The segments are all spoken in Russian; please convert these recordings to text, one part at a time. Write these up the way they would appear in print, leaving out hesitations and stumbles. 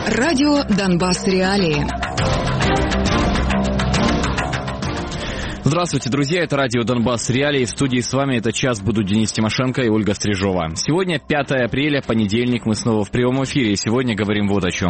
Радио «Донбасс. Реалии». Здравствуйте, друзья, это радио «Донбасс. Реалии». В студии с вами этот час будут Денис Тимошенко и Ольга Стрижова. Сегодня 5 апреля, понедельник, мы снова в прямом эфире, и сегодня говорим вот о чем.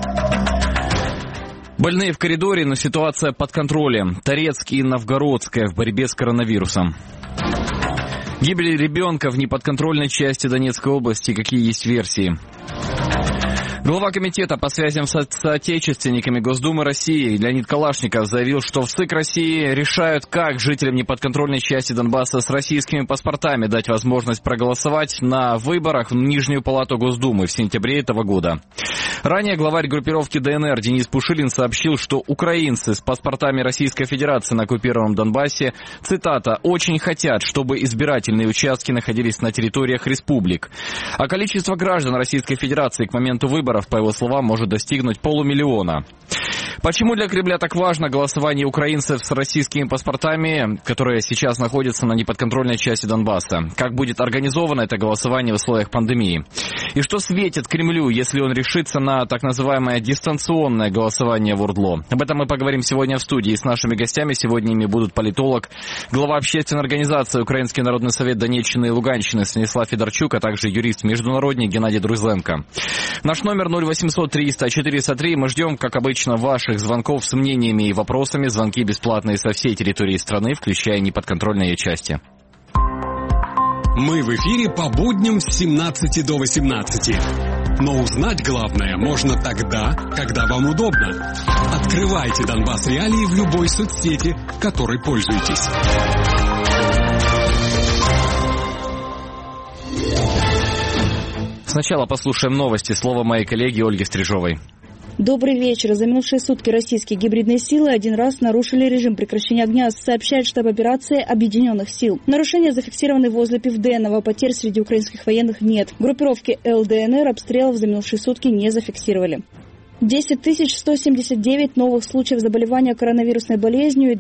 Больные в коридоре, но ситуация под контролем. Торецк и Новгородская в борьбе с коронавирусом. Гибель ребенка в неподконтрольной части Донецкой области. Какие есть версии? Глава комитета по связям с соотечественниками Госдумы России Леонид Калашников заявил, что в ЦИК России решают, как жителям неподконтрольной части Донбасса с российскими паспортами дать возможность проголосовать на выборах в Нижнюю палату Госдумы в сентябре этого года. Ранее главарь группировки ДНР Денис Пушилин сообщил, что украинцы с паспортами Российской Федерации на оккупированном Донбассе, цитата, «очень хотят, чтобы избирательные участки находились на территориях республик». А количество граждан Российской Федерации к моменту выборов, по его словам, может достигнуть 500 000. Почему для Кремля так важно голосование украинцев с российскими паспортами, которые сейчас находятся на неподконтрольной части Донбасса? Как будет организовано это голосование в условиях пандемии? И что светит Кремлю, если он решится на так называемое дистанционное голосование в ОРДЛО? Об этом мы поговорим сегодня в студии с нашими гостями. Сегодня ими будут политолог, глава общественной организации Украинский народный совет Донеччины и Луганщины Станислав Федорчук, а также юрист-международник Геннадий Друзленко. Наш номер 0800 300 403. Мы ждем, как обычно, ваших звонков с мнениями и вопросами. Звонки бесплатные со всей территории страны, включая неподконтрольные части. Мы в эфире по будням с 17 до 18. Но узнать главное можно тогда, когда вам удобно. Открывайте Донбасс Реалии в любой соцсети, которой пользуетесь. Сначала послушаем новости. Слово моей коллеги Ольги Стрижовой. Добрый вечер. За минувшие сутки российские гибридные силы один раз нарушили режим прекращения огня, сообщает штаб операции Объединенных сил. Нарушения зафиксированы возле Пивденного. Потерь среди украинских военных нет. Группировки ЛДНР обстрелов за минувшие сутки не зафиксировали. 10 179 новых случаев заболевания коронавирусной болезнью и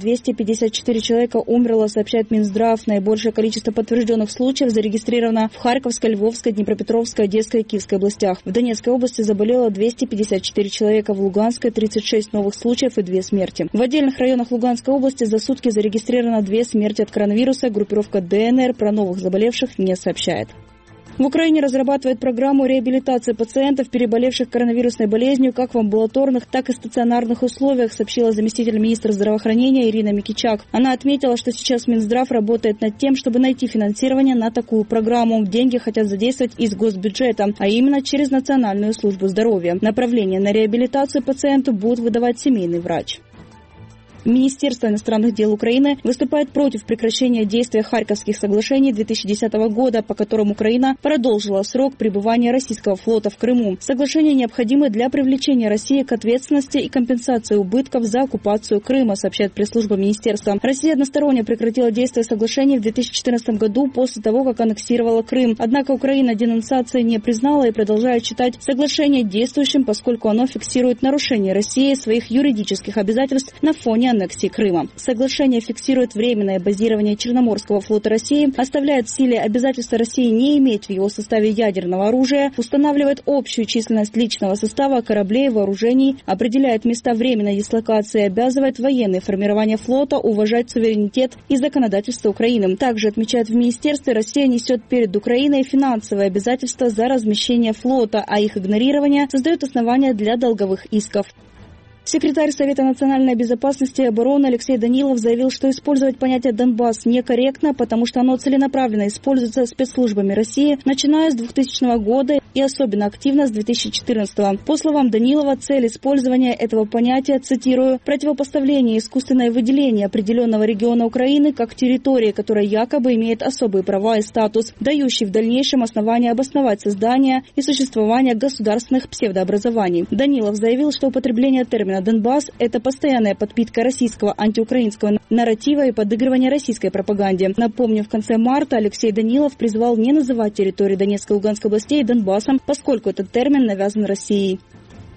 254 человека умерло, сообщает Минздрав. Наибольшее количество подтвержденных случаев зарегистрировано в Харьковской, Львовской, Днепропетровской, Одесской и Киевской областях. В Донецкой области заболело 254 человека, в Луганской 36 новых случаев и 2 смерти. В отдельных районах Луганской области за сутки зарегистрировано 2 смерти от коронавируса. Группировка ДНР про новых заболевших не сообщает. В Украине разрабатывает программу реабилитации пациентов, переболевших коронавирусной болезнью, как в амбулаторных, так и стационарных условиях, сообщила заместитель министра здравоохранения Ирина Микичак. Она отметила, что сейчас Минздрав работает над тем, чтобы найти финансирование на такую программу. Деньги хотят задействовать из госбюджета, а именно через Национальную службу здоровья. Направление на реабилитацию пациенту будет выдавать семейный врач. Министерство иностранных дел Украины выступает против прекращения действия Харьковских соглашений 2010 года, по которым Украина продолжила срок пребывания российского флота в Крыму. Соглашения необходимы для привлечения России к ответственности и компенсации убытков за оккупацию Крыма, сообщает пресс-служба министерства. Россия односторонне прекратила действие соглашений в 2014 году после того, как аннексировала Крым. Однако Украина денонсации не признала и продолжает считать соглашение действующим, поскольку оно фиксирует нарушение России своих юридических обязательств на фоне аннексии Крыма. Соглашение фиксирует временное базирование Черноморского флота России, оставляет в силе обязательства России не иметь в его составе ядерного оружия, устанавливает общую численность личного состава кораблей, вооружений, определяет места временной дислокации и обязывает военные формирования флота уважать суверенитет и законодательство Украины. Также отмечают в министерстве, Россия несет перед Украиной финансовые обязательства за размещение флота, а их игнорирование создает основания для долговых исков. Секретарь Совета национальной безопасности и обороны Алексей Данилов заявил, что использовать понятие «Донбасс» некорректно, потому что оно целенаправленно используется спецслужбами России, начиная с 2000 года и особенно активно с 2014. По словам Данилова, цель использования этого понятия, цитирую, «противопоставление искусственное выделение определенного региона Украины как территории, которая якобы имеет особые права и статус, дающий в дальнейшем основания обосновать создание и существование государственных псевдообразований». Данилов заявил, что употребление термина «Донбасс» — это постоянная подпитка российского антиукраинского нарратива и подыгрывание российской пропаганде. Напомню, в конце марта Алексей Данилов призвал не называть территории Донецкой и Луганской областей Донбассом, поскольку этот термин навязан Россией.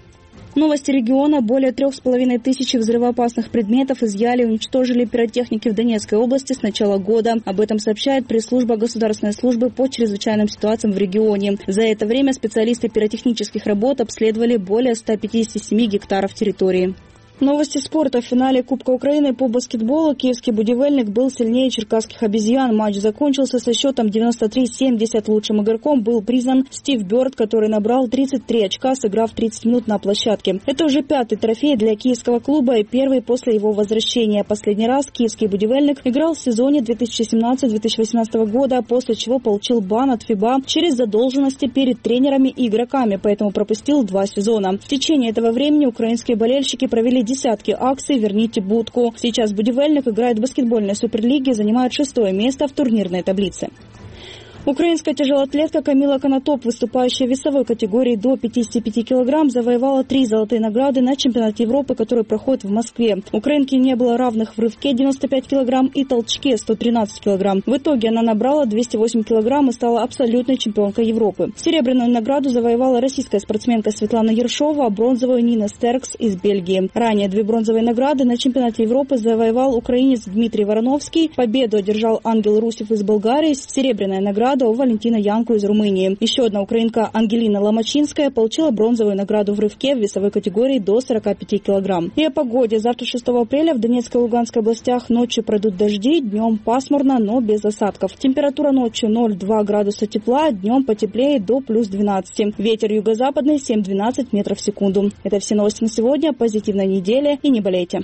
Новости региона. Более 3500 взрывоопасных предметов изъяли и уничтожили пиротехники в Донецкой области с начала года. Об этом сообщает пресс-служба Государственной службы по чрезвычайным ситуациям в регионе. За это время специалисты пиротехнических работ обследовали более 157 гектаров территории. Новости спорта. В финале Кубка Украины по баскетболу киевский «Будивельник» был сильнее черкасских «Обезьян». Матч закончился со счетом 93-70. Лучшим игроком был признан Стив Бёрд, который набрал 33 очка, сыграв 30 минут на площадке. Это уже 5-й трофей для киевского клуба и первый после его возвращения. Последний раз киевский «Будивельник» играл в сезоне 2017-2018 года, после чего получил бан от ФИБА через задолженности перед тренерами и игроками, поэтому пропустил 2 сезона. В течение этого времени украинские болельщики провели десятки акций «Верните будку». Сейчас «Будивельник» играет в баскетбольной суперлиге, занимает 6-е место в турнирной таблице. Украинская тяжелоатлетка Камила Конотоп, выступающая в весовой категории до 55 килограмм, завоевала 3 золотые награды на чемпионате Европы, который проходит в Москве. Украинке не было равных в рывке 95 килограмм и толчке 113 килограмм. В итоге она набрала 208 килограмм и стала абсолютной чемпионкой Европы. Серебряную награду завоевала российская спортсменка Светлана Ершова, а бронзовую Нина Стеркс из Бельгии. Ранее 2 бронзовые награды на чемпионате Европы завоевал украинец Дмитрий Вороновский. Победу одержал Ангел Русев из Болгарии. Серебряная награда у Валентина Янку из Румынии. Еще одна украинка Ангелина Ломачинская получила бронзовую награду в рывке в весовой категории до 45 килограмм. И о погоде. Завтра 6 апреля в Донецкой и Луганской областях ночью пройдут дожди, днем пасмурно, но без осадков. Температура ночью 0,2 градуса тепла, днем потеплее до плюс 12. Ветер юго-западный 7-12 метров в секунду. Это все новости на сегодня. Позитивной недели и не болейте.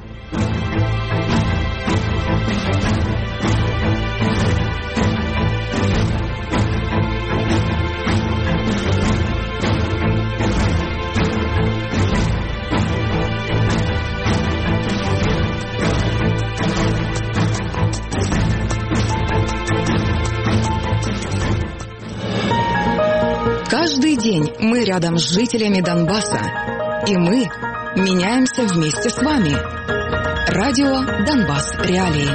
Каждый день мы рядом с жителями Донбасса. И мы меняемся вместе с вами. Радио «Донбасс. Реалии».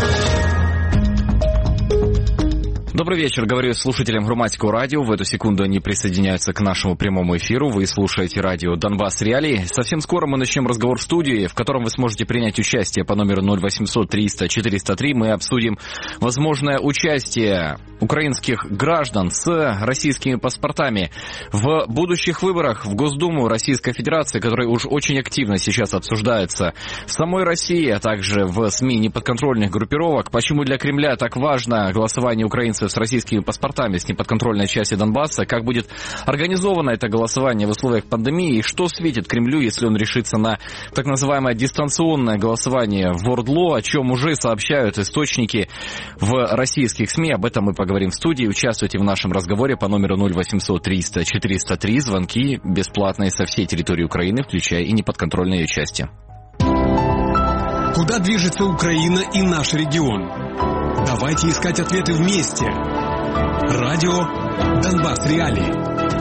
Добрый вечер, говорю слушателям Громадского радио. В эту секунду они присоединяются к нашему прямому эфиру. Вы слушаете радио «Донбасс. Реалии». Совсем скоро мы начнем разговор в студии, в котором вы сможете принять участие по номеру 0800 300 403. Мы обсудим возможное участие украинских граждан с российскими паспортами в будущих выборах в Госдуму Российской Федерации, которые уж очень активно сейчас обсуждаются в самой России, а также в СМИ неподконтрольных группировок. Почему для Кремля так важно голосование украинцев с российскими паспортами с неподконтрольной части Донбасса, как будет организовано это голосование в условиях пандемии и что светит Кремлю, если он решится на так называемое дистанционное голосование в ОРДЛО, о чем уже сообщают источники в российских СМИ. Об этом мы поговорим в студии. Участвуйте в нашем разговоре по номеру 0800 300 403. Звонки бесплатные со всей территории Украины, включая и неподконтрольные ее части. Куда движется Украина и наш регион? Давайте искать ответы вместе. Радио «Донбасс. Реалии».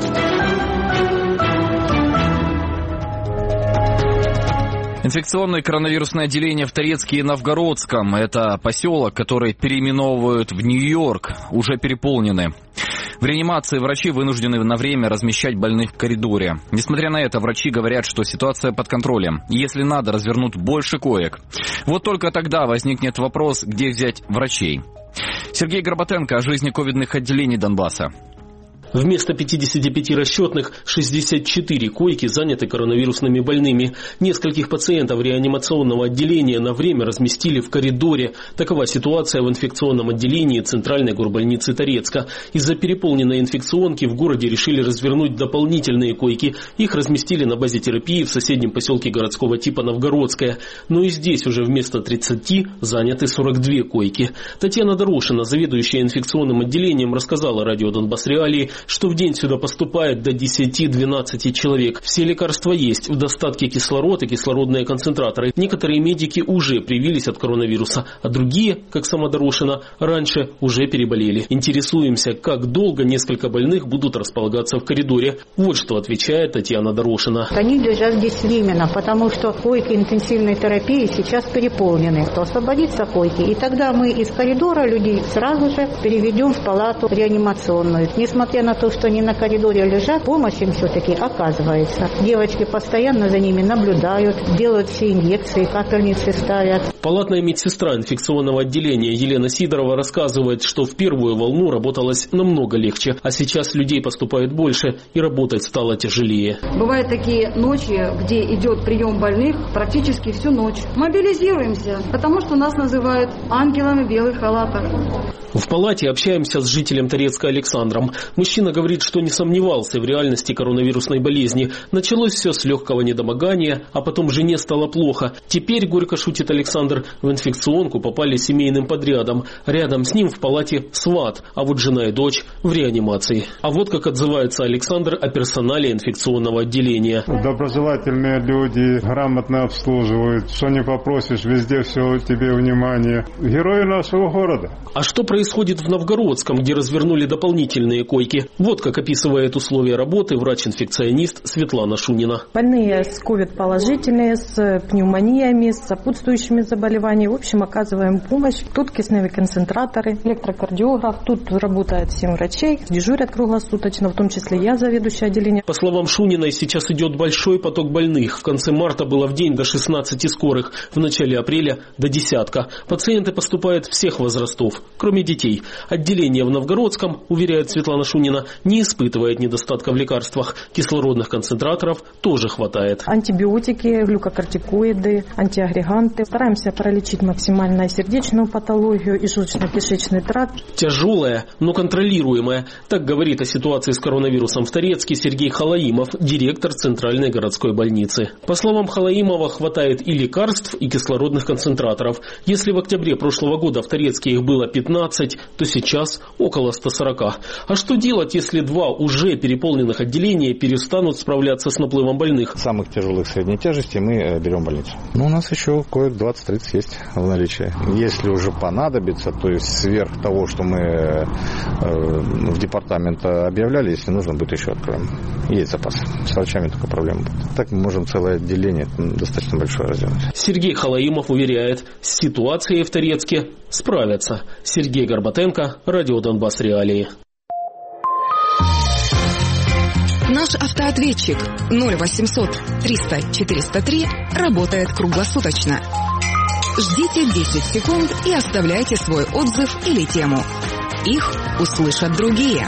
Инфекционное коронавирусное отделение в Торецке и Новгородском. Это поселок, который переименовывают в Нью-Йорк, уже переполнены. В реанимации врачи вынуждены на время размещать больных в коридоре. Несмотря на это, врачи говорят, что ситуация под контролем. Если надо, развернут больше коек. Вот только тогда возникнет вопрос, где взять врачей. Сергей Горбатенко о жизни ковидных отделений Донбасса. Вместо 55 расчетных 64 койки заняты коронавирусными больными. Нескольких пациентов реанимационного отделения на время разместили в коридоре. Такова ситуация в инфекционном отделении Центральной горбольницы Торецка. Из-за переполненной инфекционки в городе решили развернуть дополнительные койки. Их разместили на базе терапии в соседнем поселке городского типа Новгородская. Но и здесь уже вместо 30 заняты 42 койки. Татьяна Дорошина, заведующая инфекционным отделением, рассказала радио «Донбасс. Реалии», что в день сюда поступает до 10-12 человек. Все лекарства есть, в достатке кислород и кислородные концентраторы. Некоторые медики уже привились от коронавируса, а другие, как сама Дорошина, раньше уже переболели. Интересуемся, как долго несколько больных будут располагаться в коридоре. Вот что отвечает Татьяна Дорошина. Они лежат здесь временно, потому что койки интенсивной терапии сейчас переполнены. То освободится койки, и тогда мы из коридора людей сразу же переведем в палату реанимационную. Несмотря на на то, что они на коридоре лежат, помощь им все-таки оказывается. Девочки постоянно за ними наблюдают, делают все инъекции, капельницы ставят. Палатная медсестра инфекционного отделения Елена Сидорова рассказывает, что в первую волну работалось намного легче, а сейчас людей поступает больше и работать стало тяжелее. Бывают такие ночи, где идет прием больных практически всю ночь. Мобилизируемся, потому что нас называют ангелами в белых халатах. В палате общаемся с жителем Торецка Александром. Мужчина говорит, что не сомневался в реальности коронавирусной болезни. Началось все с легкого недомогания, а потом жене стало плохо. Теперь, горько шутит Александр, в инфекционку попали семейным подрядом. Рядом с ним в палате сват, а вот жена и дочь в реанимации. А вот как отзывается Александр о персонале инфекционного отделения. Доброжелательные люди, грамотно обслуживают. Что не попросишь, везде все тебе внимание. Герои нашего города. А что происходит в Новгородском, где развернули дополнительные койки? Вот как описывает условия работы врач-инфекционист Светлана Шунина. Больные с ковид-положительные, с пневмониями, с сопутствующими заболеваниями. В общем, оказываем помощь. Тут кисневые концентраторы, электрокардиограф. Тут работает 7 врачей, дежурят круглосуточно, в том числе я, заведующая отделением. По словам Шуниной, сейчас идет большой поток больных. В конце марта было в день до 16 скорых, в начале апреля до десятка. Пациенты поступают всех возрастов, кроме детей. Отделение в Новгородском, уверяет Светлана Шунина, не испытывает недостатка в лекарствах. Кислородных концентраторов тоже хватает. Антибиотики, глюкокортикоиды, антиагреганты. Стараемся пролечить максимально сердечную патологию и желудочно-кишечный тракт. Тяжелая, но контролируемая. Так говорит о ситуации с коронавирусом в Торецке Сергей Халаимов, директор Центральной городской больницы. По словам Халаимова, хватает и лекарств, и кислородных концентраторов. Если в октябре прошлого года в Торецке их было 15, то сейчас около 140. А что делать, если 2 уже переполненных отделения перестанут справляться с наплывом больных? Самых тяжелых средней тяжести мы берем в больницу. Но у нас еще коек 20-30 есть в наличии. Если уже понадобится, то есть сверх того, что мы в департамент объявляли, если нужно будет, еще откроем. Есть запас. С врачами только проблема будет. Так мы можем целое отделение достаточно большое развернуть. Сергей Халаимов уверяет, с ситуацией в Торецке справятся. Сергей Горбатенко, Радио Донбасс Реалии. Наш автоответчик 0800 300 403 работает круглосуточно. Ждите 10 секунд и оставляйте свой отзыв или тему. Их услышат другие.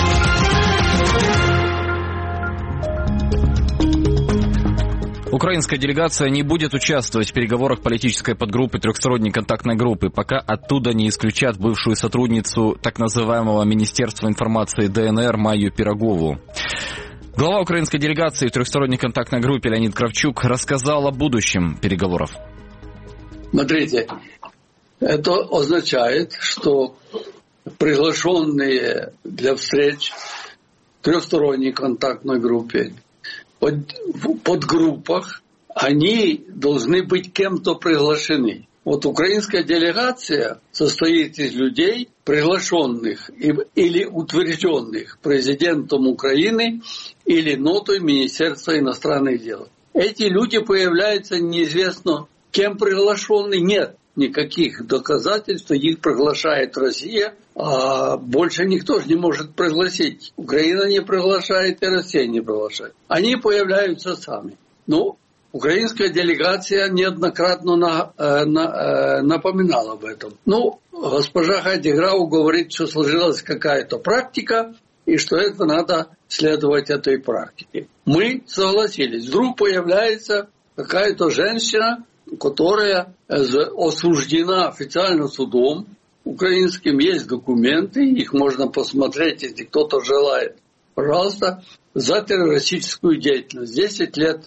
Украинская делегация не будет участвовать в переговорах политической подгруппы трехсторонней контактной группы, пока оттуда не исключат бывшую сотрудницу так называемого Министерства информации ДНР Майю Пирогову. Глава украинской делегации в трехсторонней контактной группе Леонид Кравчук рассказал о будущем переговоров. Смотрите, это означает, что приглашенные для встреч в трехсторонней контактной группе в подгруппах, они должны быть кем-то приглашены. Вот украинская делегация состоит из людей, приглашенных или утвержденных президентом Украины или нотой Министерства иностранных дел. Эти люди появляются неизвестно кем приглашенные. Нет никаких доказательств, что их приглашает Россия, а больше никто же не может пригласить. Украина не приглашает и Россия не приглашает. Они появляются сами. Ну, украинская делегация неоднократно напоминала об этом. Ну, госпожа Хайди Грау говорит, что сложилась какая-то практика, и что это надо следовать этой практике. Мы согласились. Вдруг появляется какая-то женщина, которая осуждена официально судом украинским, есть документы, их можно посмотреть, если кто-то желает. Пожалуйста, за террористическую деятельность. 10 лет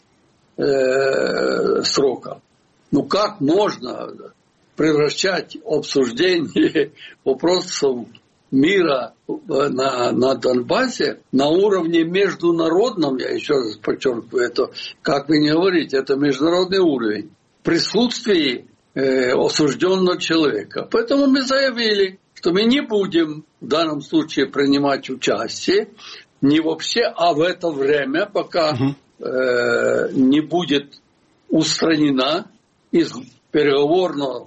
срока. Ну как можно превращать обсуждение вопросов мира на Донбассе на уровне международном, я еще раз подчеркиваю, это, как вы не говорите, это международный уровень, в присутствии осужденного человека. Поэтому мы заявили, что мы не будем в данном случае принимать участие, не вообще, а в это время, пока не будет устранена из переговорного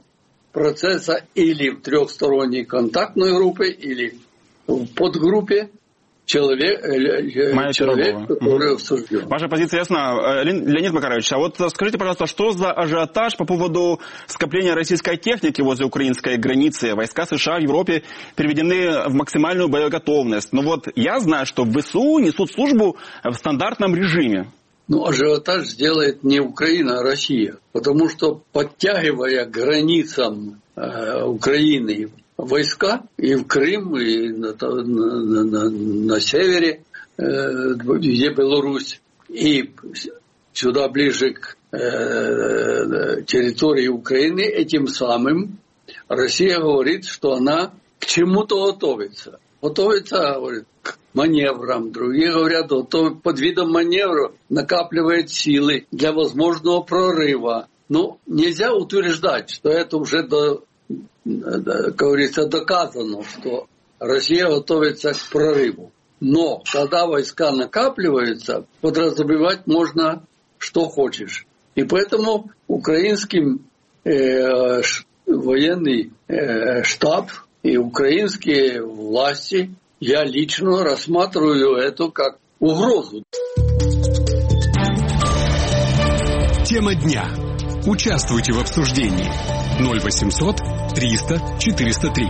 процесса или в трехсторонней контактной группе, или в подгруппе человек, который осужден. Ваша позиция ясна. Леонид Макарович, а вот скажите, пожалуйста, что за ажиотаж по поводу скопления российской техники возле украинской границы? Войска США в Европе переведены в максимальную боеготовность. Но вот я знаю, что в ВСУ несут службу в стандартном режиме. Ну, ажиотаж сделает не Украина, а Россия. Потому что, подтягивая к границам Украины войска и в Крым, и на севере, где Беларусь, и сюда ближе к территории Украины, этим самым Россия говорит, что она к чему-то готовится. Готовится, говорит, к маневрам. Другие говорят, под видом маневра накапливает силы для возможного прорыва. Ну, нельзя утверждать, что это уже, как говорится, доказано, что Россия готовится к прорыву. Но когда войска накапливаются, подразумевать можно, что хочешь. И поэтому украинский военный штаб и украинские власти, я лично рассматриваю это как угрозу. Тема дня. Участвуйте в обсуждении. 0800 300 403.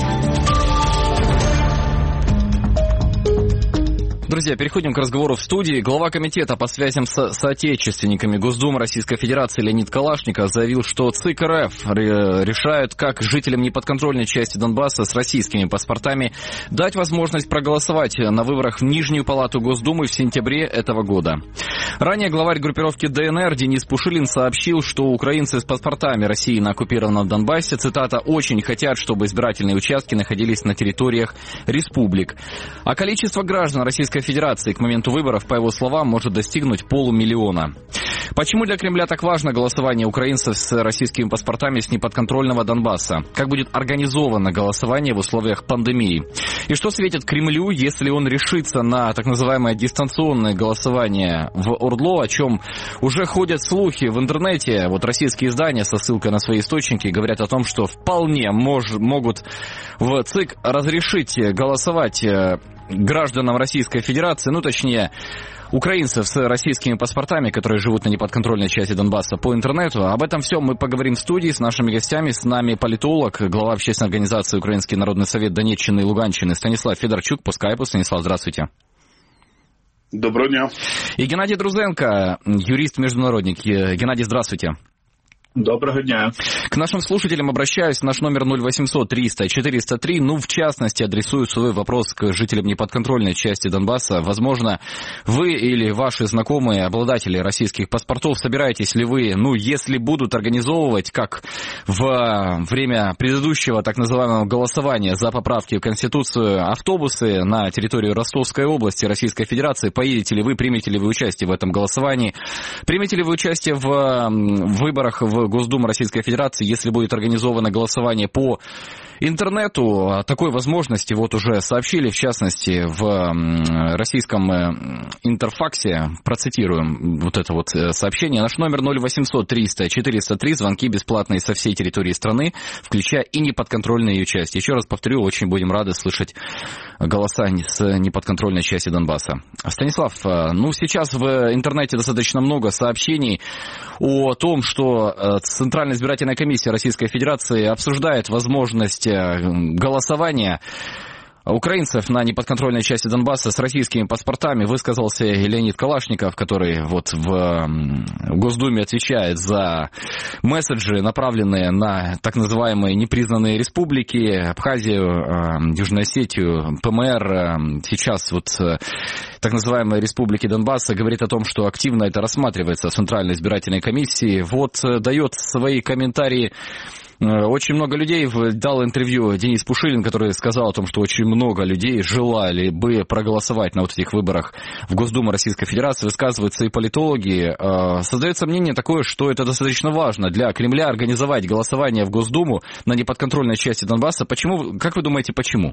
Друзья, переходим к разговору в студии. Глава комитета по связям с соотечественниками Госдумы Российской Федерации Леонид Калашников заявил, что ЦИК РФ решают, как жителям неподконтрольной части Донбасса с российскими паспортами дать возможность проголосовать на выборах в Нижнюю палату Госдумы в сентябре этого года. Ранее главарь группировки ДНР Денис Пушилин сообщил, что украинцы с паспортами России на оккупированном Донбассе, цитата, «очень хотят, чтобы избирательные участки находились на территориях республик». А количество граждан Российской Федерации к моменту выборов, по его словам, может достигнуть 500 000. Почему для Кремля так важно голосование украинцев с российскими паспортами с неподконтрольного Донбасса? Как будет организовано голосование в условиях пандемии? И что светит Кремлю, если он решится на так называемое дистанционное голосование в ОРДЛО, о чем уже ходят слухи в интернете? Вот российские издания со ссылкой на свои источники говорят о том, что вполне могут в ЦИК разрешить голосовать гражданам Российской Федерации, ну точнее украинцев с российскими паспортами, которые живут на неподконтрольной части Донбасса, по интернету. Об этом всем мы поговорим в студии с нашими гостями. С нами политолог, глава общественной организации Украинский народный совет Донеччины и Луганщины Станислав Федорчук по скайпу. Станислав, здравствуйте. Доброго дня. И Геннадий Друзенко, юрист-международник. Геннадий, здравствуйте. Доброго дня. К нашим слушателям обращаюсь. Наш номер 0800 300 403. Ну, в частности, адресую свой вопрос к жителям неподконтрольной части Донбасса. Возможно, вы или ваши знакомые, обладатели российских паспортов, собираетесь ли вы, ну, если будут организовывать, как в время предыдущего так называемого голосования за поправки в Конституцию, автобусы на территорию Ростовской области Российской Федерации, поедете ли вы, примете ли вы участие в этом голосовании, примете ли вы участие в выборах в Госдуму Российской Федерации, если будет организовано голосование по интернету. О такой возможности вот уже сообщили, в частности, в российском Интерфаксе. Процитируем вот это вот сообщение. Наш номер 0800 300 403. Звонки бесплатные со всей территории страны, включая и неподконтрольные ее части. Еще раз повторю, очень будем рады слышать голоса с неподконтрольной части Донбасса. Станислав, ну сейчас в интернете достаточно много сообщений о том, что Центральная избирательная комиссия Российской Федерации обсуждает возможность голосования украинцев на неподконтрольной части Донбасса с российскими паспортами. Высказался Леонид Калашников, который вот в Госдуме отвечает за месседжи, направленные на так называемые непризнанные республики, Абхазию, Южную Осетию, ПМР. Сейчас вот так называемые республики Донбасса, говорит о том, что активно это рассматривается в Центральной избирательной комиссии. Вот дает свои комментарии. Очень много людей, дал интервью Денис Пушилин, который сказал о том, что очень много людей желали бы проголосовать на вот этих выборах в Госдуму Российской Федерации. Высказываются и политологи. Создается мнение такое, что это достаточно важно для Кремля организовать голосование в Госдуму на неподконтрольной части Донбасса. Почему? Как вы думаете, почему?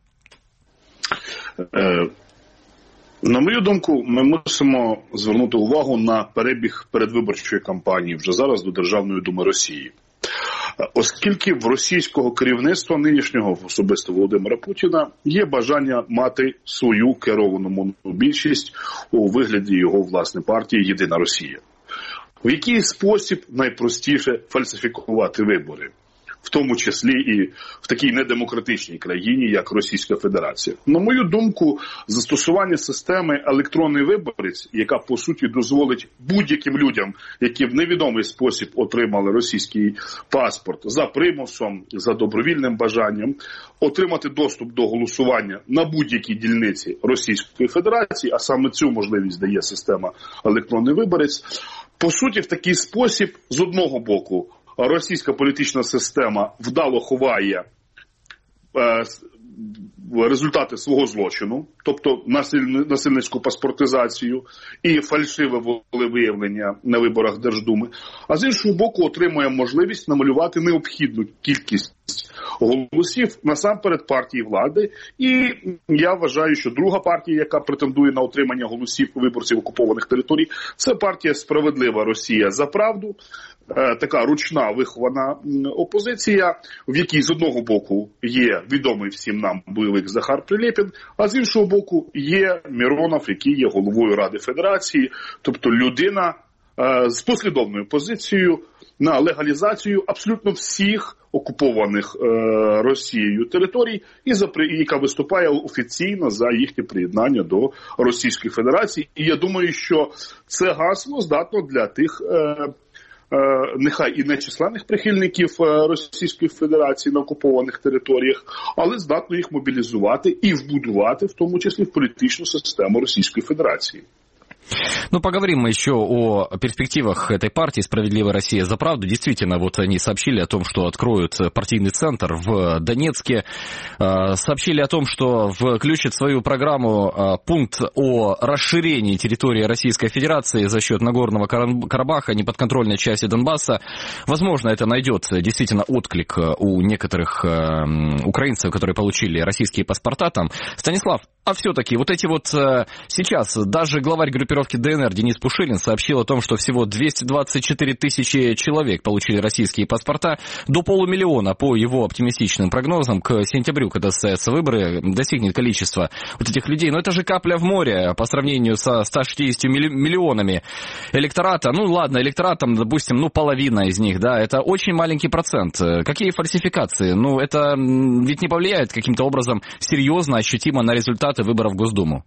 На мою думку, ми мусимо звернути увагу на перебіг передвиборчої кампанії вже зараз до Державної Думи Росії. Оскільки в російського керівництва нинішнього, особисто Володимира Путіна, є бажання мати свою керовану монобільшість у вигляді його власної партії «Єдина Росія». В який спосіб найпростіше фальсифікувати вибори? В тому числі і в такій недемократичній країні, як Російська Федерація. На мою думку, застосування системи електронний виборець, яка по суті дозволить будь-яким людям, які в невідомий спосіб отримали російський паспорт за примусом, за добровільним бажанням, отримати доступ до голосування на будь-якій дільниці Російської Федерації, а саме цю можливість дає система електронний виборець, по суті в такий спосіб, з одного боку, російська політична система вдало ховає результати свого злочину, тобто насильницьку паспортизацію і фальшиве волевиявлення на виборах Держдуми, а з іншого боку отримує можливість намалювати необхідну кількість голосів насамперед партії влади. І я вважаю, що друга партія, яка претендує на отримання голосів виборців окупованих територій, це партія «Справедлива Росія за правду», така ручна вихована опозиція, в якій з одного боку є відомий всім нам бойовик Захар Прилєпін, а з іншого боку є Миронов, який є головою Ради Федерації, тобто людина з послідовною позицією на легалізацію абсолютно всіх окупованих Росією територій, і яка виступає офіційно за їхнє приєднання до Російської Федерації. І я думаю, що це гасло здатно для тих нехай і нечисленних прихильників Російської Федерації на окупованих територіях, але здатно їх мобілізувати і вбудувати, в тому числі в політичну систему Російської Федерації. Ну, поговорим мы еще о перспективах этой партии «Справедливая Россия за правду». Действительно, вот они сообщили о том, что откроют партийный центр в Донецке. Сообщили о том, что включат в свою программу пункт о расширении территории Российской Федерации за счет Нагорного Карабаха, неподконтрольной части Донбасса. Возможно, это найдет действительно отклик у некоторых украинцев, которые получили российские паспорта там. Станислав, а все-таки вот эти вот сейчас даже главарь группировки ДНР Денис Пушилин сообщил о том, что всего 224 тысячи человек получили российские паспорта, до 500 000, по его оптимистичным прогнозам, к сентябрю, когда состоятся выборы, достигнет количество вот этих людей. Но это же капля в море по сравнению со 160 миллионами электората. Ну ладно, электоратом, допустим, половина из них, да, это очень маленький процент. Какие фальсификации? Ну это ведь не повлияет каким-то образом серьезно, ощутимо на результаты выборов в Госдуму.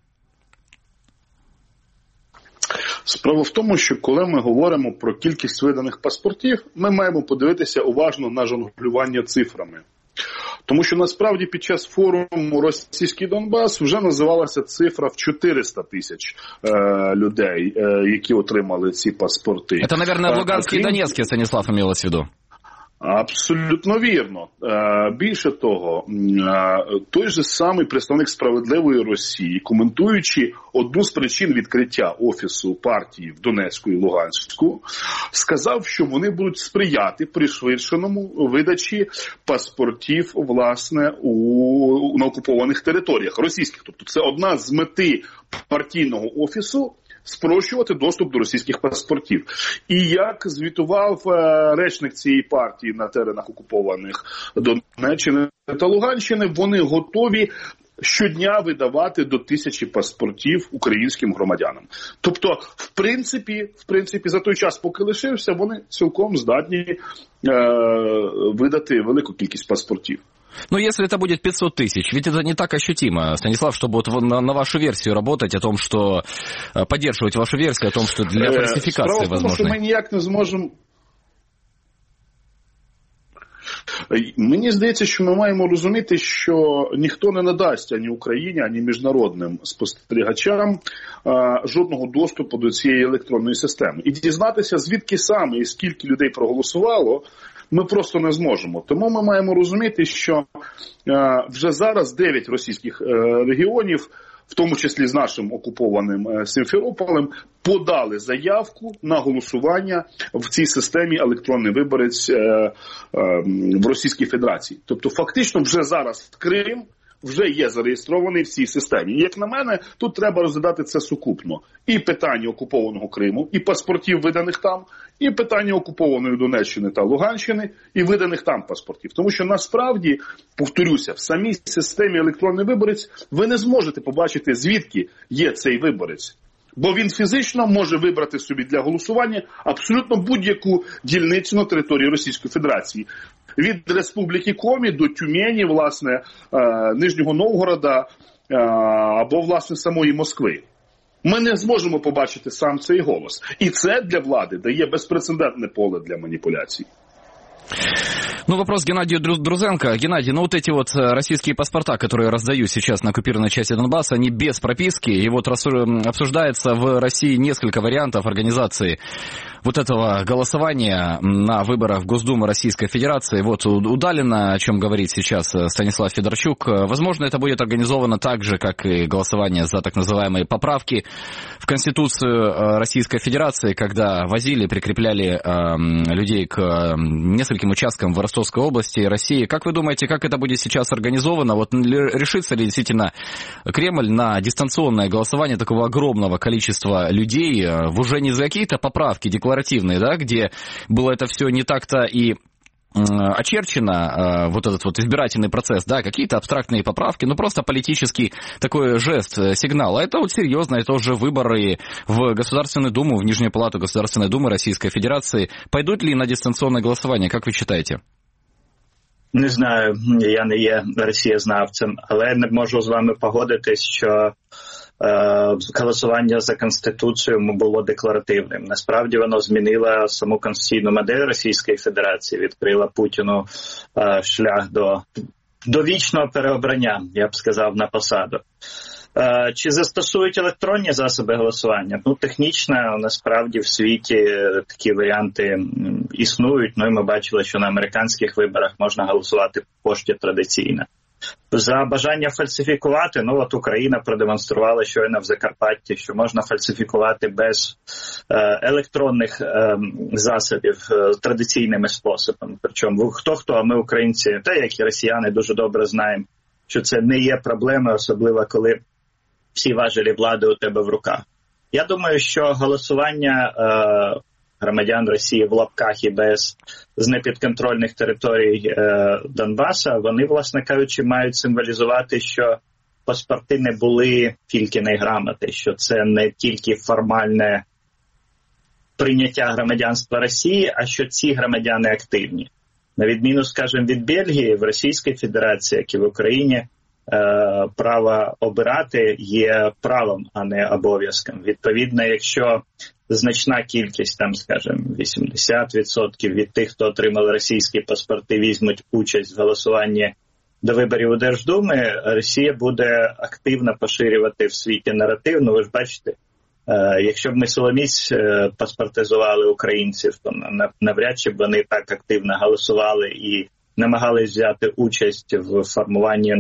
Справа в тому, що коли ми говоримо про кількість виданих паспортів, ми маємо подивитися уважно на жонглювання цифрами. Тому що насправді під час форуму «Російський Донбас» вже називалася цифра в 400 тисяч людей, які отримали ці паспорти. Це, мабуть, в Луганській і Донецькій, Станіслав, имелось в виду. Абсолютно вірно. Більше того, той же самий представник «Справедливої Росії», коментуючи одну з причин відкриття офісу партії в Донецьку і Луганську, сказав, що вони будуть сприяти пришвидшеному видачі паспортів, власне, на окупованих територіях російських. Тобто це одна з мети партійного офісу – спрощувати доступ до російських паспортів. І як звітував речник цієї партії на теренах окупованих Донеччини та Луганщини, вони готові щодня видавати до 1000 паспортів українським громадянам. Тобто, в принципі, за той час, поки лишився, вони цілком здатні видати велику кількість паспортів. Ну, если это будет 500 тысяч, ведь это не так ощутимо, Станислав, чтобы вот на вашу версию работать, о том, что поддерживать вашу версию, о том, что для фальсификации возможно. Справа в тому, що ми ніяк не зможемо. Мені здається, що ми маємо розуміти, що ніхто не надасть ані Україні, ані міжнародним спостерігачам жодного доступу до цієї електронної системи. І дізнатися, звідки саме і скільки людей проголосувало, ми просто не зможемо. Тому ми маємо розуміти, що вже зараз 9 російських регіонів, в тому числі з нашим окупованим Сімферополем, подали заявку на голосування в цій системі електронний виборець в Російській Федерації. Тобто фактично вже зараз Крим вже є зареєстрований в цій системі. І, як на мене, тут треба розглядати це сукупно. І питання окупованого Криму, і паспортів, виданих там, і питання окупованої Донеччини та Луганщини, і виданих там паспортів. Тому що насправді, повторюся, в самій системі електронний виборець ви не зможете побачити, звідки є цей виборець. Бо він фізично може вибрати собі для голосування абсолютно будь-яку дільницю на території Російської Федерації. Від Республіки Комі до Тюмені, власне, Нижнього Новгорода або, власне, самої Москви. Ми не зможемо побачити сам цей голос. І це для влади дає безпрецедентне поле для маніпуляцій. Ну, вопрос Геннадию Друзенко. Геннадий, ну вот эти вот российские паспорта, которые раздают сейчас на оккупированной части Донбасса, они без прописки, и вот обсуждается в России несколько вариантов организации вот этого голосования на выборах в Госдуму Российской Федерации. Вот удалено, о чем говорит сейчас Станислав Федорчук. Возможно, это будет организовано так же, как и голосование за так называемые поправки в Конституцию Российской Федерации, когда возили, прикрепляли людей к нескольким участкам в Ростовской области и России. Как вы думаете, как это будет сейчас организовано? Вот решится ли действительно Кремль на дистанционное голосование такого огромного количества людей, уже не за какие-то поправки декларативные, да, где было это все не так-то и очерчено, вот этот вот избирательный процесс, да, какие-то абстрактные поправки, ну просто политический такой жест, сигнал. А это вот серьезно, это уже выборы в Государственную Думу, в Нижнюю Палату Государственной Думы Российской Федерации. Пойдут ли на дистанционное голосование, как вы считаете? Не знаю, я не є росієзнавцем, але не можу з вами погодитись, що голосування за Конституцію було декларативним. Насправді воно змінило саму конституційну модель Російської Федерації, відкрила Путіну шлях до вічного переобрання, я б сказав, на посаду. Чи застосують електронні засоби голосування? Ну, технічно, насправді, в світі такі варіанти існують. Ну, і ми бачили, що на американських виборах можна голосувати по пошті традиційно. За бажання фальсифікувати, ну, от Україна продемонструвала щойно в Закарпатті, що можна фальсифікувати без електронних засобів традиційними способами. Причому хто-хто, а ми українці, та як і росіяни, дуже добре знаємо, що це не є проблема, особливо коли всі важелі влади у тебе в руках. Я думаю, що голосування громадян Росії в лапках і з непідконтрольних територій Донбаса, вони, власне кажучи, мають символізувати, що паспорти не були тільки неграмоти, що це не тільки формальне прийняття громадянства Росії, а що ці громадяни активні. На відміну, скажімо, від Бельгії, в Російській Федерації, як і в Україні, право обирати є правом, а не обов'язком. Відповідно, якщо значна кількість, там, скажімо, 80% від тих, хто отримали російські паспорти, візьмуть участь в голосуванні до виборів у Держдуми, Росія буде активно поширювати в світі наратив. Ну, ви ж бачите, якщо б ми силоміць паспортизували українців, то навряд чи б вони так активно голосували і намагались взяти участь в формуванні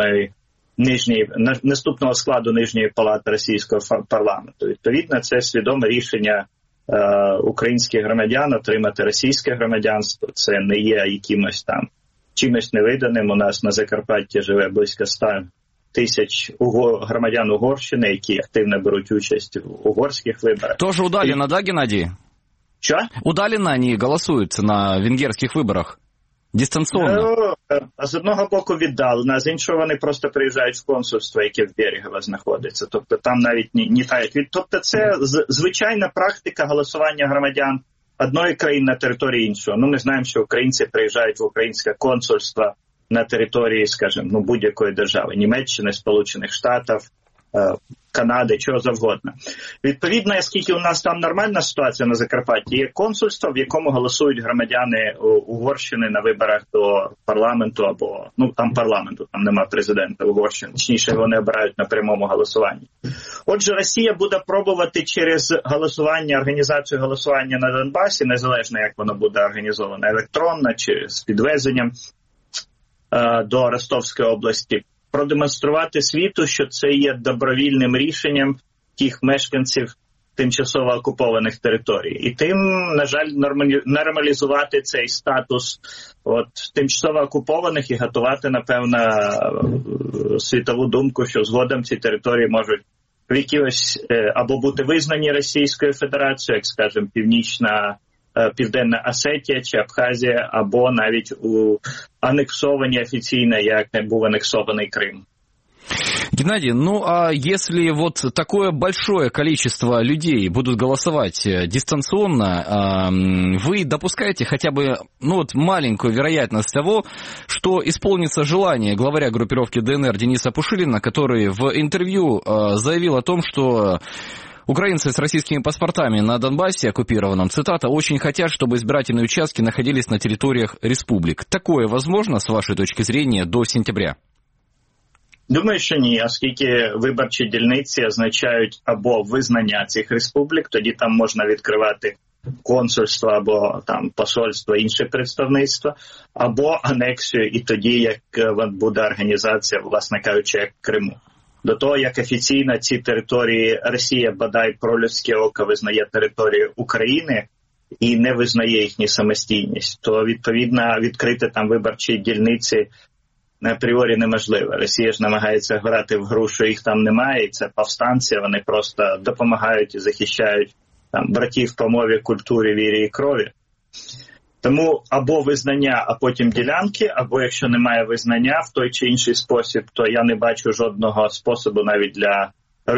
наступного складу Нижньої Палати Російського парламенту. Відповідно, це свідоме рішення українських громадян отримати російське громадянство. Це не є якимось там чимось невиданим. У нас на Закарпатті живе близько 100 тисяч громадян Угорщини, які активно беруть участь в угорських виборах. Тоже удалено, да, Геннадий? Що? Удалено они голосуют на венгерських виборах? Дистанційно? З одного боку віддалено, а з іншого вони просто приїжджають в консульство, яке в Берегово знаходиться. Тобто там навіть не тають. Тобто це звичайна практика голосування громадян одної країни на території іншого. Ну, ми знаємо, що українці приїжджають в українське консульство на території, скажімо, будь-якої держави. Німеччини, Сполучених Штатів, Канади, чого завгодно. Відповідно, оскільки у нас там нормальна ситуація на Закарпатті, є консульство, в якому голосують громадяни Угорщини на виборах до парламенту або, там парламенту, там нема президента Угорщини, точніше вони обирають на прямому голосуванні. Отже, Росія буде пробувати через голосування, організацію голосування на Донбасі, незалежно як воно буде організовано, електронно чи з підвезенням до Ростовської області, продемонструвати світу, що це є добровільним рішенням тих мешканців тимчасово окупованих територій. І тим, на жаль, нормалізувати цей статус тимчасово окупованих і готувати, напевно, світову думку, що згодом ці території можуть в якихось або бути визнані Російською Федерацією, як, скажімо, Південна Осетія чи Абхазія, або навіть анексовані офіційно, як був анексований Крим. Геннадий, ну а если вот такое большое количество людей будут голосовать дистанционно, вы допускаете хотя бы маленькую вероятность того, что исполнится желание главаря группировки ДНР Дениса Пушилина, который в интервью заявил о том, что украинцы с российскими паспортами на Донбассе оккупированном, цитата, очень хотят, чтобы избирательные участки находились на территориях республик. Такое возможно, с вашей точки зрения, до сентября? Думаю, що ні, оскільки виборчі дільниці означають або визнання цих республік, тоді там можна відкривати консульство або там посольство, інше представництво, або анексію, і тоді як буде організація, власне кажучи, як Криму. До того, як офіційно ці території Росія, бодай про людське око, визнає територію України і не визнає їхню самостійність, то, відповідно, відкрити там виборчі дільниці апріорі неможливо. Росія ж намагається грати в гру, що їх там немає, і це повстанці, вони просто допомагають і захищають там братів по мові, культурі, вірі і крові. Тому або визнання, а потім ділянки, або якщо немає визнання в той чи інший спосіб, то я не бачу жодного способу навіть для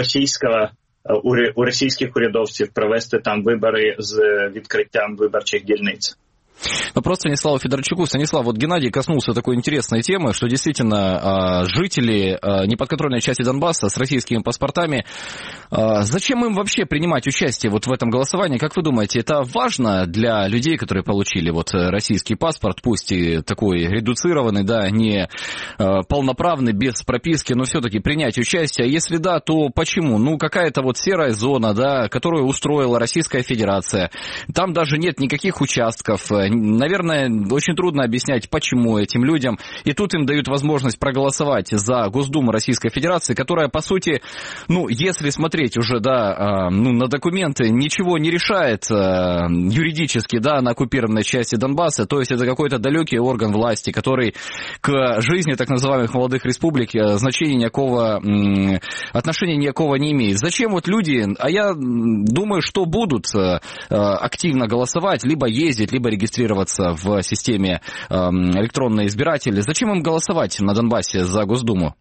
у російських урядовців провести там вибори з відкриттям виборчих дільниць. Вопрос Станиславу Федорчуку. Станислав, вот Геннадий коснулся такой интересной темы, что действительно жители неподконтрольной части Донбасса с российскими паспортами, зачем им вообще принимать участие вот в этом голосовании? Как вы думаете, это важно для людей, которые получили вот российский паспорт, пусть и такой редуцированный, да, не полноправный, без прописки, но все-таки принять участие? Если да, то почему? Ну, какая-то вот серая зона, да, которую устроила Российская Федерация. Там даже нет никаких участков. Наверное, очень трудно объяснять, почему этим людям. И тут им дают возможность проголосовать за Госдуму Российской Федерации, которая, по сути, если смотреть уже, да, на документы, ничего не решает юридически, да, на оккупированной части Донбасса. То есть это какой-то далекий орган власти, который к жизни так называемых молодых республик отношения никакого не имеет. Зачем вот люди, а я думаю, что будут активно голосовать, либо ездить, либо регистрироваться в системе электронные избиратели. Зачем им голосовать на Донбассе за Госдуму?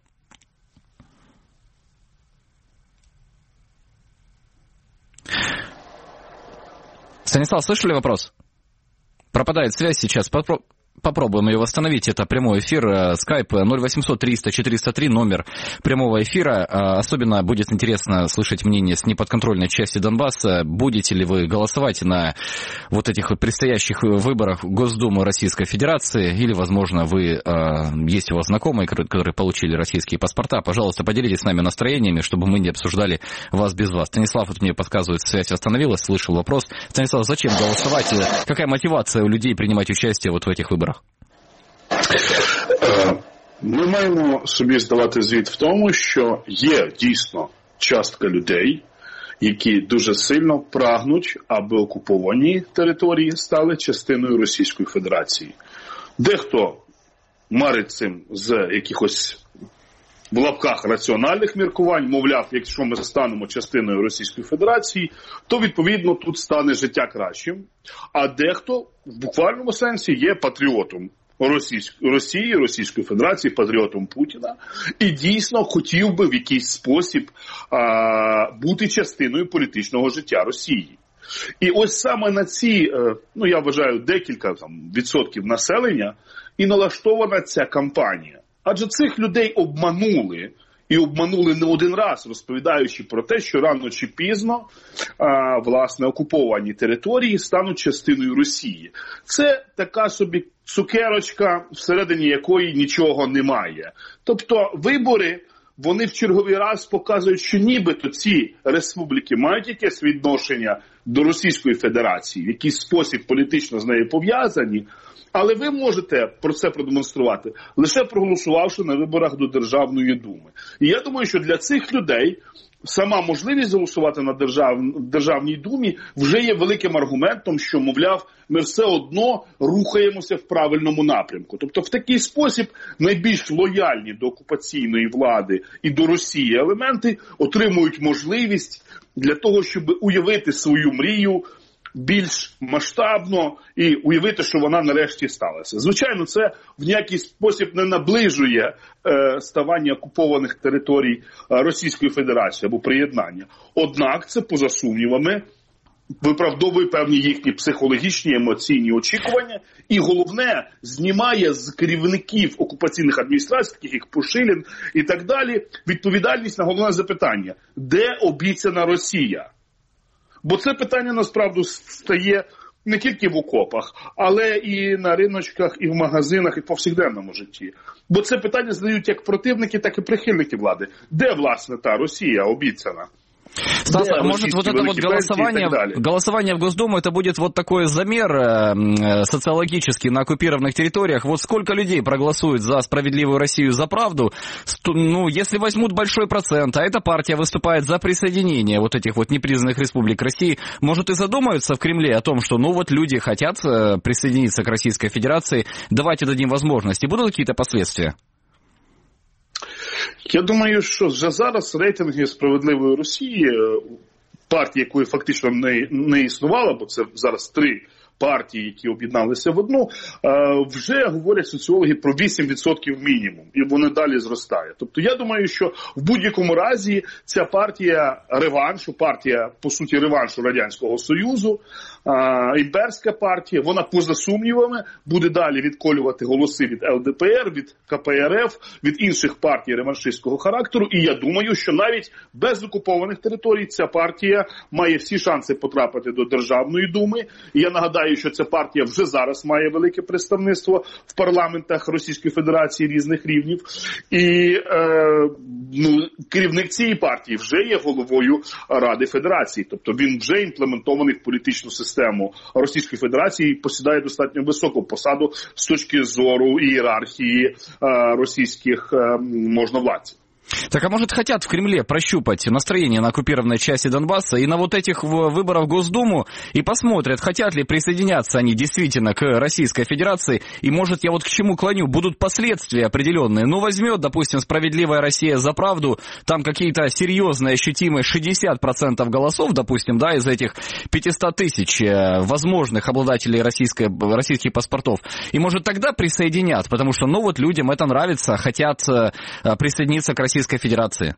Станислав, слышали вопрос? Пропадает связь сейчас. Попробуем ее восстановить. Это прямой эфир, Skype 0800-300-403, номер прямого эфира. Особенно будет интересно слышать мнение с неподконтрольной части Донбасса. Будете ли вы голосовать на вот этих вот предстоящих выборах в Госдуму Российской Федерации? Или, возможно, есть у вас знакомые, которые получили российские паспорта. Пожалуйста, поделитесь с нами настроениями, чтобы мы не обсуждали вас без вас. Станислав вот мне подсказывает, связь восстановилась, слышал вопрос. Станислав, зачем голосовать? Какая мотивация у людей принимать участие вот в этих выборах? Ми маємо собі здавати звіт в тому, що є дійсно частка людей, які дуже сильно прагнуть, аби окуповані території стали частиною Російської Федерації. Дехто марить цим з якихось в лапках раціональних міркувань, мовляв, якщо ми станемо частиною Російської Федерації, то відповідно тут стане життя кращим. А дехто в буквальному сенсі є патріотом Росії, Російської Федерації, патріотом Путіна, і дійсно хотів би в якийсь спосіб бути частиною політичного життя Росії. І ось саме на ці, я вважаю, декілька відсотків населення і налаштована ця кампанія. Адже цих людей обманули, і обманули не один раз, розповідаючи про те, що рано чи пізно, власне, окуповані території стануть частиною Росії. Це така собі цукерочка, всередині якої нічого немає. Тобто вибори, вони в черговий раз показують, що нібито ці республіки мають якесь відношення до Російської Федерації, в якийсь спосіб політично з нею пов'язані, Але ви можете про це продемонструвати, лише проголосувавши на виборах до Державної Думи. І я думаю, що для цих людей сама можливість голосувати на Державній Думі вже є великим аргументом, що, мовляв, ми все одно рухаємося в правильному напрямку. Тобто в такий спосіб найбільш лояльні до окупаційної влади і до Росії елементи отримують можливість для того, щоб уявити свою мрію більш масштабно і уявити, що вона нарешті сталася. Звичайно, це в ніякий спосіб не наближує ставання окупованих територій Російської Федерації або приєднання. Однак це, поза сумнівами, виправдовує певні їхні психологічні, емоційні очікування і, головне, знімає з керівників окупаційних адміністрацій, таких як Пушилін і так далі, відповідальність на головне запитання – де обіцяна Росія? Бо це питання, насправді, стає не тільки в окопах, але і на риночках, і в магазинах, і в повсякденному житті. Бо це питання задають як противники, так і прихильники влади. Де, власне, та Росія обіцяна? Стас, а может вот это вот голосование в Госдуму, это будет вот такой замер социологический на оккупированных территориях? Вот сколько людей проголосует за справедливую Россию, за правду? Ну, если возьмут большой процент, а эта партия выступает за присоединение вот этих вот непризнанных республик России, может и задумаются в Кремле о том, что ну вот люди хотят присоединиться к Российской Федерации, давайте дадим возможность. И будут какие-то последствия? Я думаю, що вже зараз рейтинги «Справедливої Росії», партії, якої фактично не існувало, бо це зараз 3 партії, які об'єдналися в одну, вже говорять соціологи про 8% мінімум, і вони далі зростають. Тобто я думаю, що в будь-якому разі ця партія реваншу, по суті реваншу Радянського Союзу, імперська партія, вона поза сумнівами буде далі відколювати голоси від ЛДПР, від КПРФ, від інших партій реваншистського характеру, і я думаю, що навіть без окупованих територій ця партія має всі шанси потрапити до Державної Думи. І я нагадаю, що ця партія вже зараз має велике представництво в парламентах Російської Федерації різних рівнів. І керівник цієї партії вже є головою Ради Федерації. Тобто він вже імплементований в політичну систему Російської Федерації і посідає достатньо високу посаду з точки зору ієрархії російських можновладців. Так а может хотят в Кремле прощупать настроение на оккупированной части Донбасса и на вот этих выборах в Госдуму и посмотрят, хотят ли присоединяться они действительно к Российской Федерации, и может я вот к чему клоню, будут последствия определенные. Ну возьмет, допустим, «Справедливая Россия за правду», там какие-то серьезные, ощутимые 60% голосов, допустим, да, из этих 500 тысяч возможных обладателей российских паспортов, и может тогда присоединят, потому что, ну вот людям это нравится, хотят присоединиться к Российской Федерації?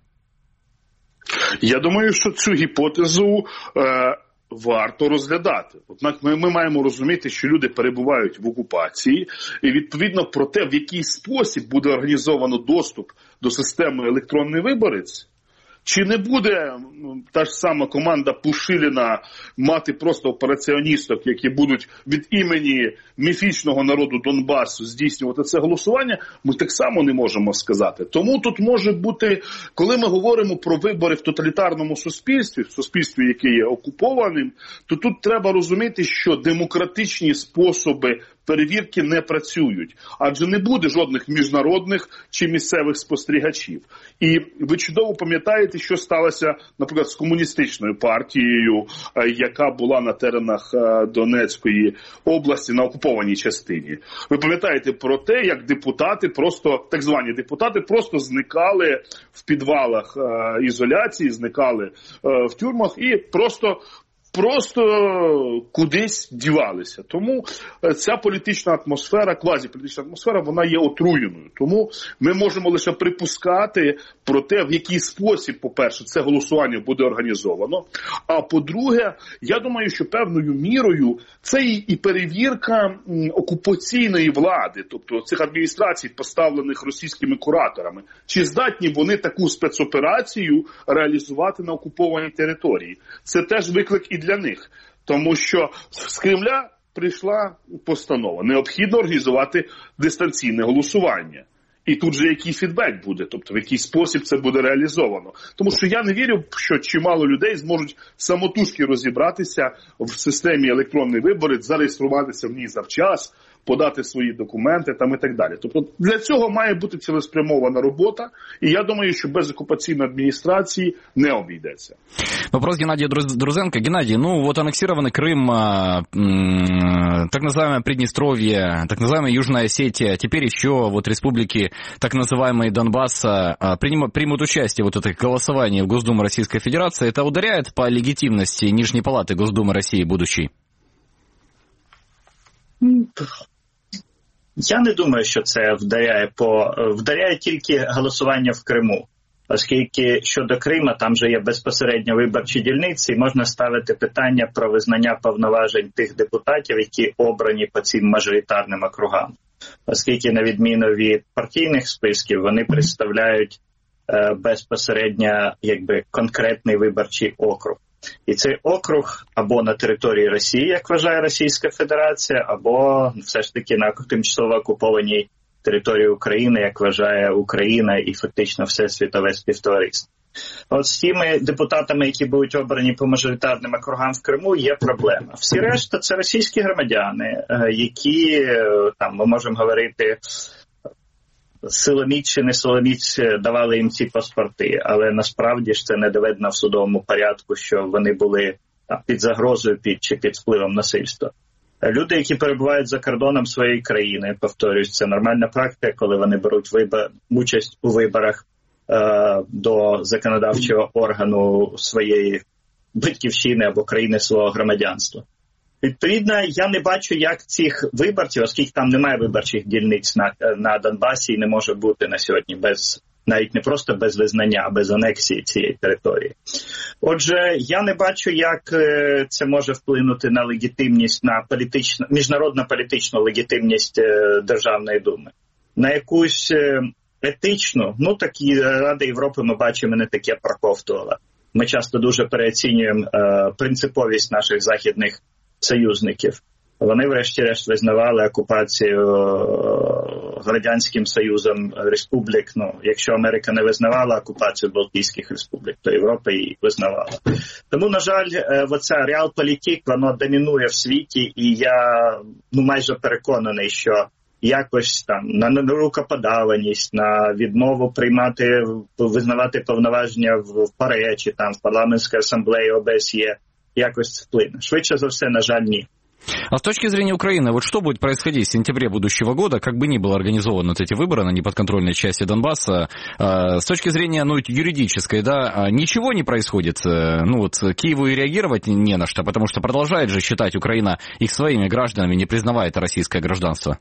Я думаю, що цю гіпотезу варто розглядати. Однак ми маємо розуміти, що люди перебувають в окупації, і відповідно про те, в який спосіб буде організовано доступ до системи електронний виборець, чи не буде та ж сама команда Пушиліна мати просто операціоністок, які будуть від імені міфічного народу Донбасу здійснювати це голосування, ми так само не можемо сказати. Тому тут може бути, коли ми говоримо про вибори в тоталітарному суспільстві, в суспільстві, яке є окупованим, то тут треба розуміти, що демократичні способи перевірки не працюють, адже не буде жодних міжнародних чи місцевих спостерігачів. І ви чудово пам'ятаєте, що сталося, наприклад, з комуністичною партією, яка була на теренах Донецької області на окупованій частині. Ви пам'ятаєте про те, як депутати, так звані депутати, просто зникали в підвалах ізоляції, зникали в тюрмах і просто кудись дівалися. Тому ця політична атмосфера, квазіполітична атмосфера, вона є отруєною. Тому ми можемо лише припускати про те, в який спосіб, по-перше, це голосування буде організовано. А по-друге, я думаю, що певною мірою це і перевірка окупаційної влади, тобто цих адміністрацій, поставлених російськими кураторами. Чи здатні вони таку спецоперацію реалізувати на окупованій території? Це теж виклик і для них. Тому що з Кремля прийшла постанова. Необхідно організувати дистанційне голосування. І тут же який фідбек буде, тобто в який спосіб це буде реалізовано. Тому що я не вірю, що чимало людей зможуть самотужки розібратися в системі електронний виборець, зареєструватися в ній завчас, подати свої документи там і так далі. Тобто для цього має бути цілеспрямована робота, і я думаю, що без окупаційної адміністрації не обійдеться. Вопрос Геннадия Друзенко. Геннадий, вот аннексированный Крым, так называемое Приднестровье, так называемая Южная Осетия, теперь еще вот республики так называемые Донбасса примут участие в вот этих голосованиях в Госдуму Российской Федерации. Это ударяет по легитимности Нижней Палаты Госдумы России будущей? Я не думаю, що це вдаряє тільки голосування в Криму. Оскільки щодо Крима, там же є безпосередньо виборчі дільниці, і можна ставити питання про визнання повноважень тих депутатів, які обрані по цим мажоритарним округам. Оскільки, на відміну від партійних списків, вони представляють безпосередньо конкретний виборчий округ. І цей округ або на території Росії, як вважає Російська Федерація, або все ж таки на тимчасово окупованій території України, як вважає Україна і фактично все світове співтовариство. От з тими депутатами, які будуть обрані по мажоритарним округам в Криму, є проблема. Всі решта – це російські громадяни, які, там, ми можемо говорити, силоміць чи не силоміць давали їм ці паспорти, але насправді ж це не доведено в судовому порядку, що вони були під загрозою чи під впливом насильства. Люди, які перебувають за кордоном своєї країни, повторюсь, це нормальна практика, коли вони беруть участь у виборах до законодавчого органу своєї батьківщини або країни свого громадянства. Відповідно, я не бачу, як цих виборців, оскільки там немає виборчих дільниць на Донбасі і не може бути на сьогодні навіть не просто без визнання, а без анексії цієї території. Отже, я не бачу, як це може вплинути на легітимність, на міжнародну політичну легітимність Державної думи. На якусь етичну, такі Ради Європи ми бачимо не таке проковтувала. Ми часто дуже переоцінюємо принциповість наших західних союзників. Вони врешті-решт визнавали окупацію Радянським Союзом республік. Якщо Америка не визнавала окупацію Балтійських республік, то Європа її визнавала. Тому, на жаль, оця реалполітик, воно домінує в світі, і я майже переконаний, що якось там на рукоподаваність, на відмову визнавати повноваження в ПАРЕ чи там в парламентській асамблеї ОБСЄ якось вплине. Швидше за все, на жаль, ні. А с точки зрения Украины, вот что будет происходить в сентябре будущего года, как бы ни было организованы вот эти выборы на неподконтрольной части Донбасса, с точки зрения, юридической, да, ничего не происходит, Киеву и реагировать не на что, потому что продолжает же считать Украина их своими гражданами, не признавая это российское гражданство.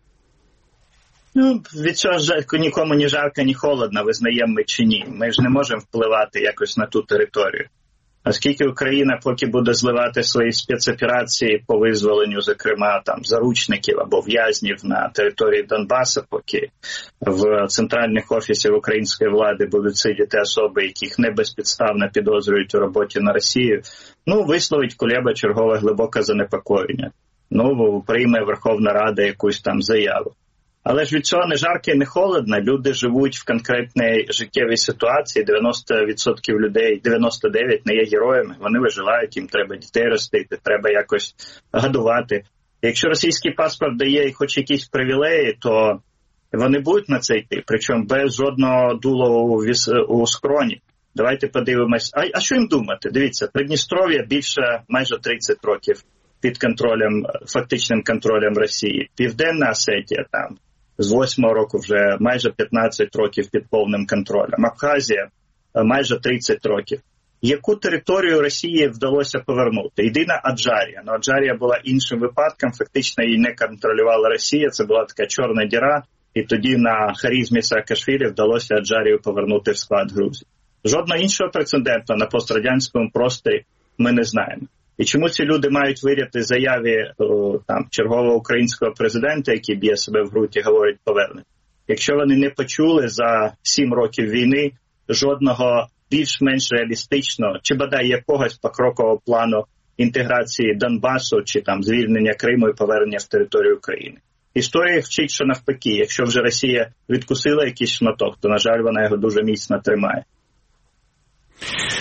Від цього нікому ні жарко, ні холодно, визнаємо ми чи ні. Ми ж не можемо впливати якось на ту територію. Оскільки Україна поки буде зливати свої спецоперації по визволенню, зокрема, заручників або в'язнів на території Донбасу, поки в центральних офісах української влади будуть сидіти особи, яких не безпідставно підозрюють у роботі на Росію, висловить Кулеба чергове глибоке занепокоєння. Прийме Верховна Рада якусь там заяву. Але ж від цього не жарко і не холодно. Люди живуть в конкретній життєвій ситуації. 90% людей, 99% не є героями. Вони виживають, їм треба дітей ростити, треба якось годувати. Якщо російський паспорт дає хоч якісь привілеї, то вони будуть на це йти. Причому без жодного дула у скроні. Давайте подивимось. А що їм думати? Дивіться, Придністров'я більше майже 30 років під фактичним контролем Росії. Південна Осетія там. З 8-го року вже майже 15 років під повним контролем. Абхазія майже 30 років. Яку територію Росії вдалося повернути? Єдина Аджарія. Аджарія була іншим випадком, фактично її не контролювала Росія, це була така чорна діра, і тоді на харизмі Саакашвілі вдалося Аджарію повернути в склад Грузії. Жодного іншого прецеденту на пострадянському просторі ми не знаємо. І чому ці люди мають вірити заяві чергового українського президента, який б'є себе в грудь і говорить повернення? Якщо вони не почули за 7 років війни жодного більш-менш реалістичного, чи бодай якогось покрокового плану інтеграції Донбасу, чи звільнення Криму і повернення в територію України. Історія вчить, що навпаки, якщо вже Росія відкусила якийсь шматок, то, на жаль, вона його дуже міцно тримає.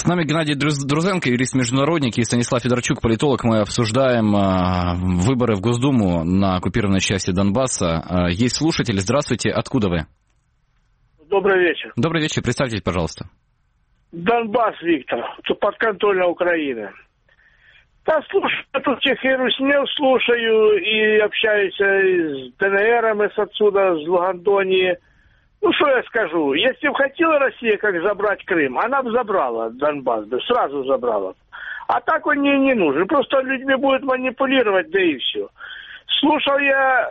С нами Геннадий Друзенко, юрист-международник, и Станислав Федорчук, политолог. Мы обсуждаем выборы в Госдуму на оккупированной части Донбасса. Есть слушатель. Здравствуйте. Откуда вы? Добрый вечер. Добрый вечер. Представьтесь, пожалуйста. Донбасс, Виктор. Подконтрольная Украина. Да, слушаю, тут всех и руснев слушаю, и общаюсь с ДНРом, и с отсюда, с Лугандонии. Ну, что я скажу? Если бы хотела Россия как забрать Крым, она бы забрала Донбасс, бы сразу забрала. А так он не нужен. Просто людьми будет манипулировать, да и все. Слушал я,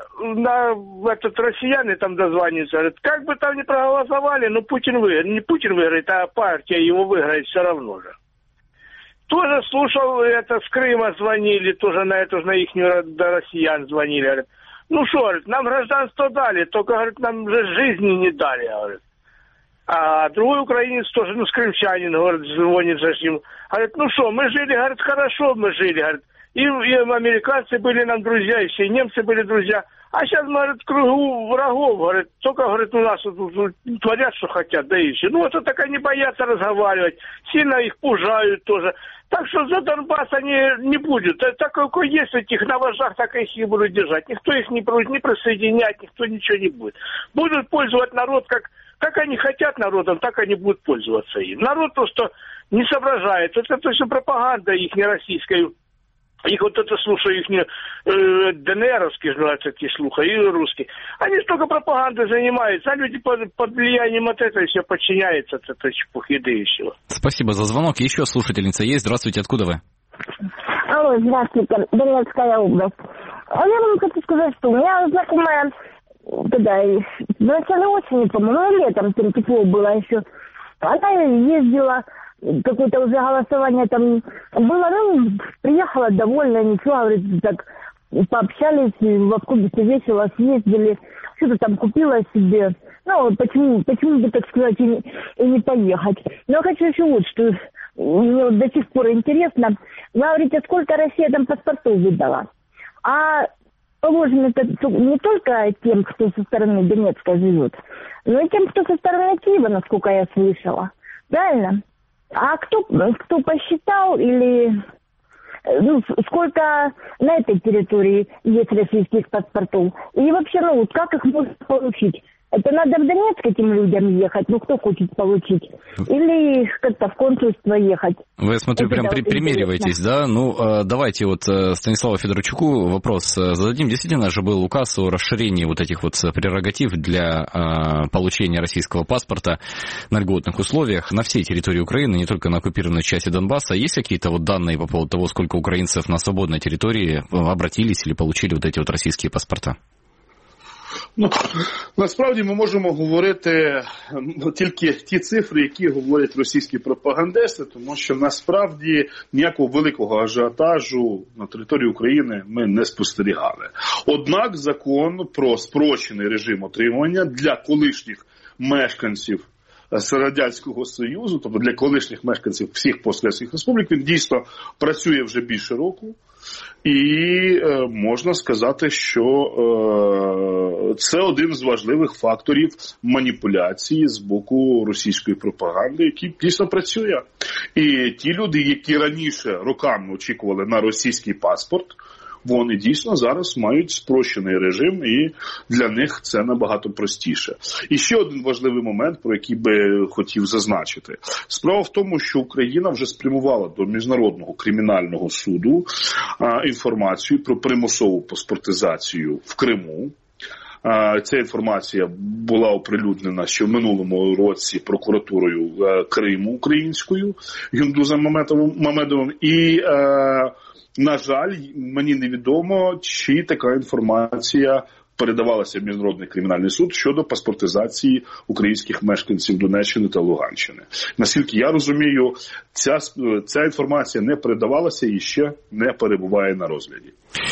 россияне там дозваниваются, говорят, как бы там ни проголосовали, но Путин выиграет. Не Путин выиграет, а партия его выиграет все равно же. Тоже слушал, с Крыма звонили, тоже на их до россиян звонили, говорят, ну что, говорит, нам гражданство дали, только, говорит, нам же жизни не дали, говорит. А другой украинец тоже, с крымчанин, говорит, звонит же им, говорит, ну что, мы жили, говорит, хорошо мы жили, говорит, и американцы были нам друзья, и все немцы были друзья, а сейчас, говорит, в кругу врагов, говорит, только, говорит, у нас тут творят, что хотят, да и все. Ну, вот так они боятся разговаривать, сильно их пужают тоже. Так что за Донбасс они не будут. Так как есть этих на вожжах, так их и будут держать. Никто их не присоединять, никто ничего не будет. Будут пользовать народ, как они хотят народом, так они будут пользоваться им. Народ просто не соображает. Это все пропаганда их, не российская. Их вот это слушаю, их ДНРовские, называются такие слухи, и русские. Они только пропагандой занимаются, а люди под влиянием от этого все подчиняются, от этой чепухи и всего. Спасибо за звонок. Еще слушательница есть. Здравствуйте, откуда вы? Алло, здравствуйте, Донецкая область. Я вам хочу сказать, что у меня знакомая, когда в начале осени, по-моему, летом там тепло было еще, она ездила, какое-то уже голосование там было, приехала довольна, ничего, говорит, так пообщались, в автобусе весело съездили, что-то там купила себе, почему бы, так сказать, и не поехать. Но хочу еще вот, что мне до сих пор интересно, вы говорите, сколько Россия там паспортов выдала, а положено это не только тем, кто со стороны Донецка живет, но и тем, кто со стороны Киева, насколько я слышала, правильно? А кто посчитал или сколько на этой территории есть российских паспортов? И вообще, как их можно получить? Это надо в Донецк этим людям ехать, кто хочет получить? Или как-то в консульство ехать? Вы, я смотрю, прям примериваетесь, да? Давайте Станиславу Федорчуку вопрос зададим. Действительно же был указ о расширении вот этих прерогатив для получения российского паспорта на льготных условиях на всей территории Украины, не только на оккупированной части Донбасса. Есть какие-то данные по поводу того, сколько украинцев на свободной территории обратились или получили вот эти российские паспорта? Насправді ми можемо говорити тільки ті цифри, які говорять російські пропагандисти, тому що насправді ніякого великого ажіотажу на території України ми не спостерігали. Однак закон про спрощений режим отримання для колишніх мешканців з Радянського Союзу, тобто для колишніх мешканців всіх пострадянських республік, він дійсно працює вже більше року. І можна сказати, що це один з важливих факторів маніпуляції з боку російської пропаганди, який дійсно працює. І ті люди, які раніше роками очікували на російський паспорт, вони дійсно зараз мають спрощений режим, і для них це набагато простіше. І ще один важливий момент, про який би хотів зазначити. Справа в тому, що Україна вже спрямувала до Міжнародного кримінального суду інформацію про примусову паспортизацію в Криму. Ця інформація була оприлюднена ще в минулому році прокуратурою Криму українською Юндузом Мамедовим. І на жаль, мені невідомо, чи така інформація передавалася в Міжнародний кримінальний суд щодо паспортизації українських мешканців Донеччини та Луганщини. Наскільки я розумію, ця інформація не передавалася і ще не перебуває на розгляді.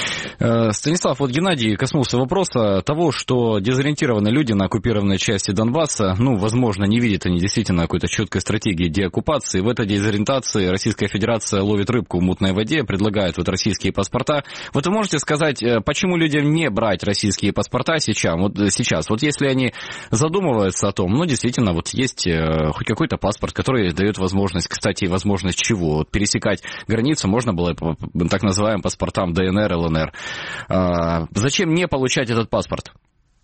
Станислав, вот Геннадий коснулся вопроса того, что дезориентированные люди на оккупированной части Донбасса, возможно, не видят они действительно какой-то четкой стратегии деоккупации. В этой дезориентации Российская Федерация ловит рыбку в мутной воде, предлагает российские паспорта. Вот вы можете сказать, почему людям не брать российские паспорта сейчас? Вот если они задумываются о том, действительно, есть хоть какой-то паспорт, который дает возможность, кстати, возможность чего? Пересекать границу можно было по так называемым паспортам ДНР, ЛНР. Зачем не получать этот паспорт?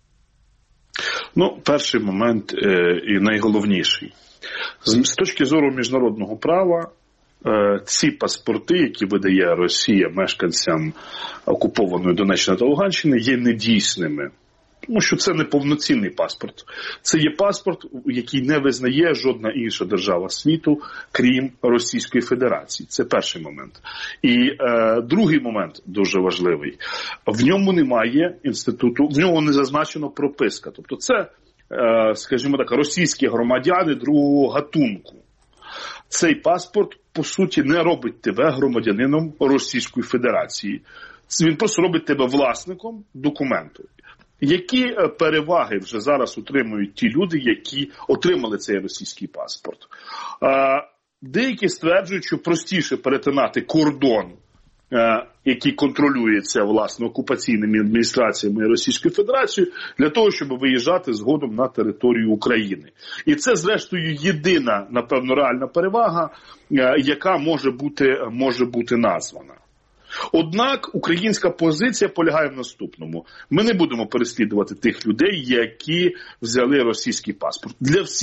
Перший момент і найголовніший. З точки зору міжнародного права, ці паспорти, які видає Росія мешканцям окупованої Донеччини та Луганщини, є недійсними. Тому що це не повноцінний паспорт. Це є паспорт, який не визнає жодна інша держава світу, крім Російської Федерації. Це перший момент. І другий момент дуже важливий. В ньому немає інституту, в ньому не зазначено прописка. Тобто це, скажімо так, російські громадяни другого гатунку. Цей паспорт, по суті, не робить тебе громадянином Російської Федерації. Він просто робить тебе власником документу. Які переваги вже зараз отримують ті люди, які отримали цей російський паспорт? Деякі стверджують, що простіше перетинати кордон, який контролюється, власне, окупаційними адміністраціями Російської Федерації, для того, щоб виїжджати згодом на територію України. І це, зрештою, єдина, напевно, реальна перевага, яка може бути названа. Однак українська позиція полягає в наступному. Ми не будемо переслідувати тих людей, які взяли російський паспорт.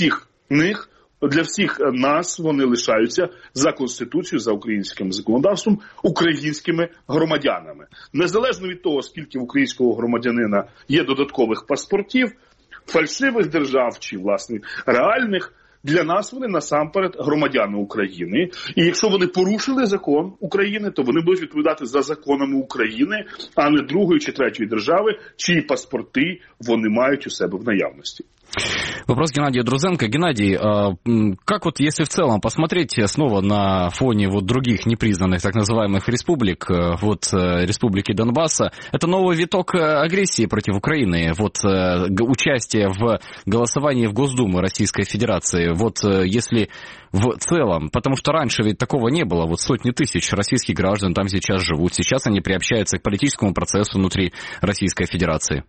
Для всіх нас вони лишаються за Конституцією, за українським законодавством, українськими громадянами. Незалежно від того, скільки в українського громадянина є додаткових паспортів, фальшивих держав чи, власне, реальних, для нас вони насамперед громадяни України. І якщо вони порушили закон України, то вони будуть відповідати за законами України, а не другої чи третьої держави, чиї паспорти вони мають у себе в наявності. Вопрос Геннадия Друзенко. Геннадий, как если в целом посмотреть снова на фоне других непризнанных так называемых республик, республики Донбасса, это новый виток агрессии против Украины, участие в голосовании в Госдуму Российской Федерации, если в целом, потому что раньше ведь такого не было, сотни тысяч российских граждан там сейчас живут, сейчас они приобщаются к политическому процессу внутри Российской Федерации.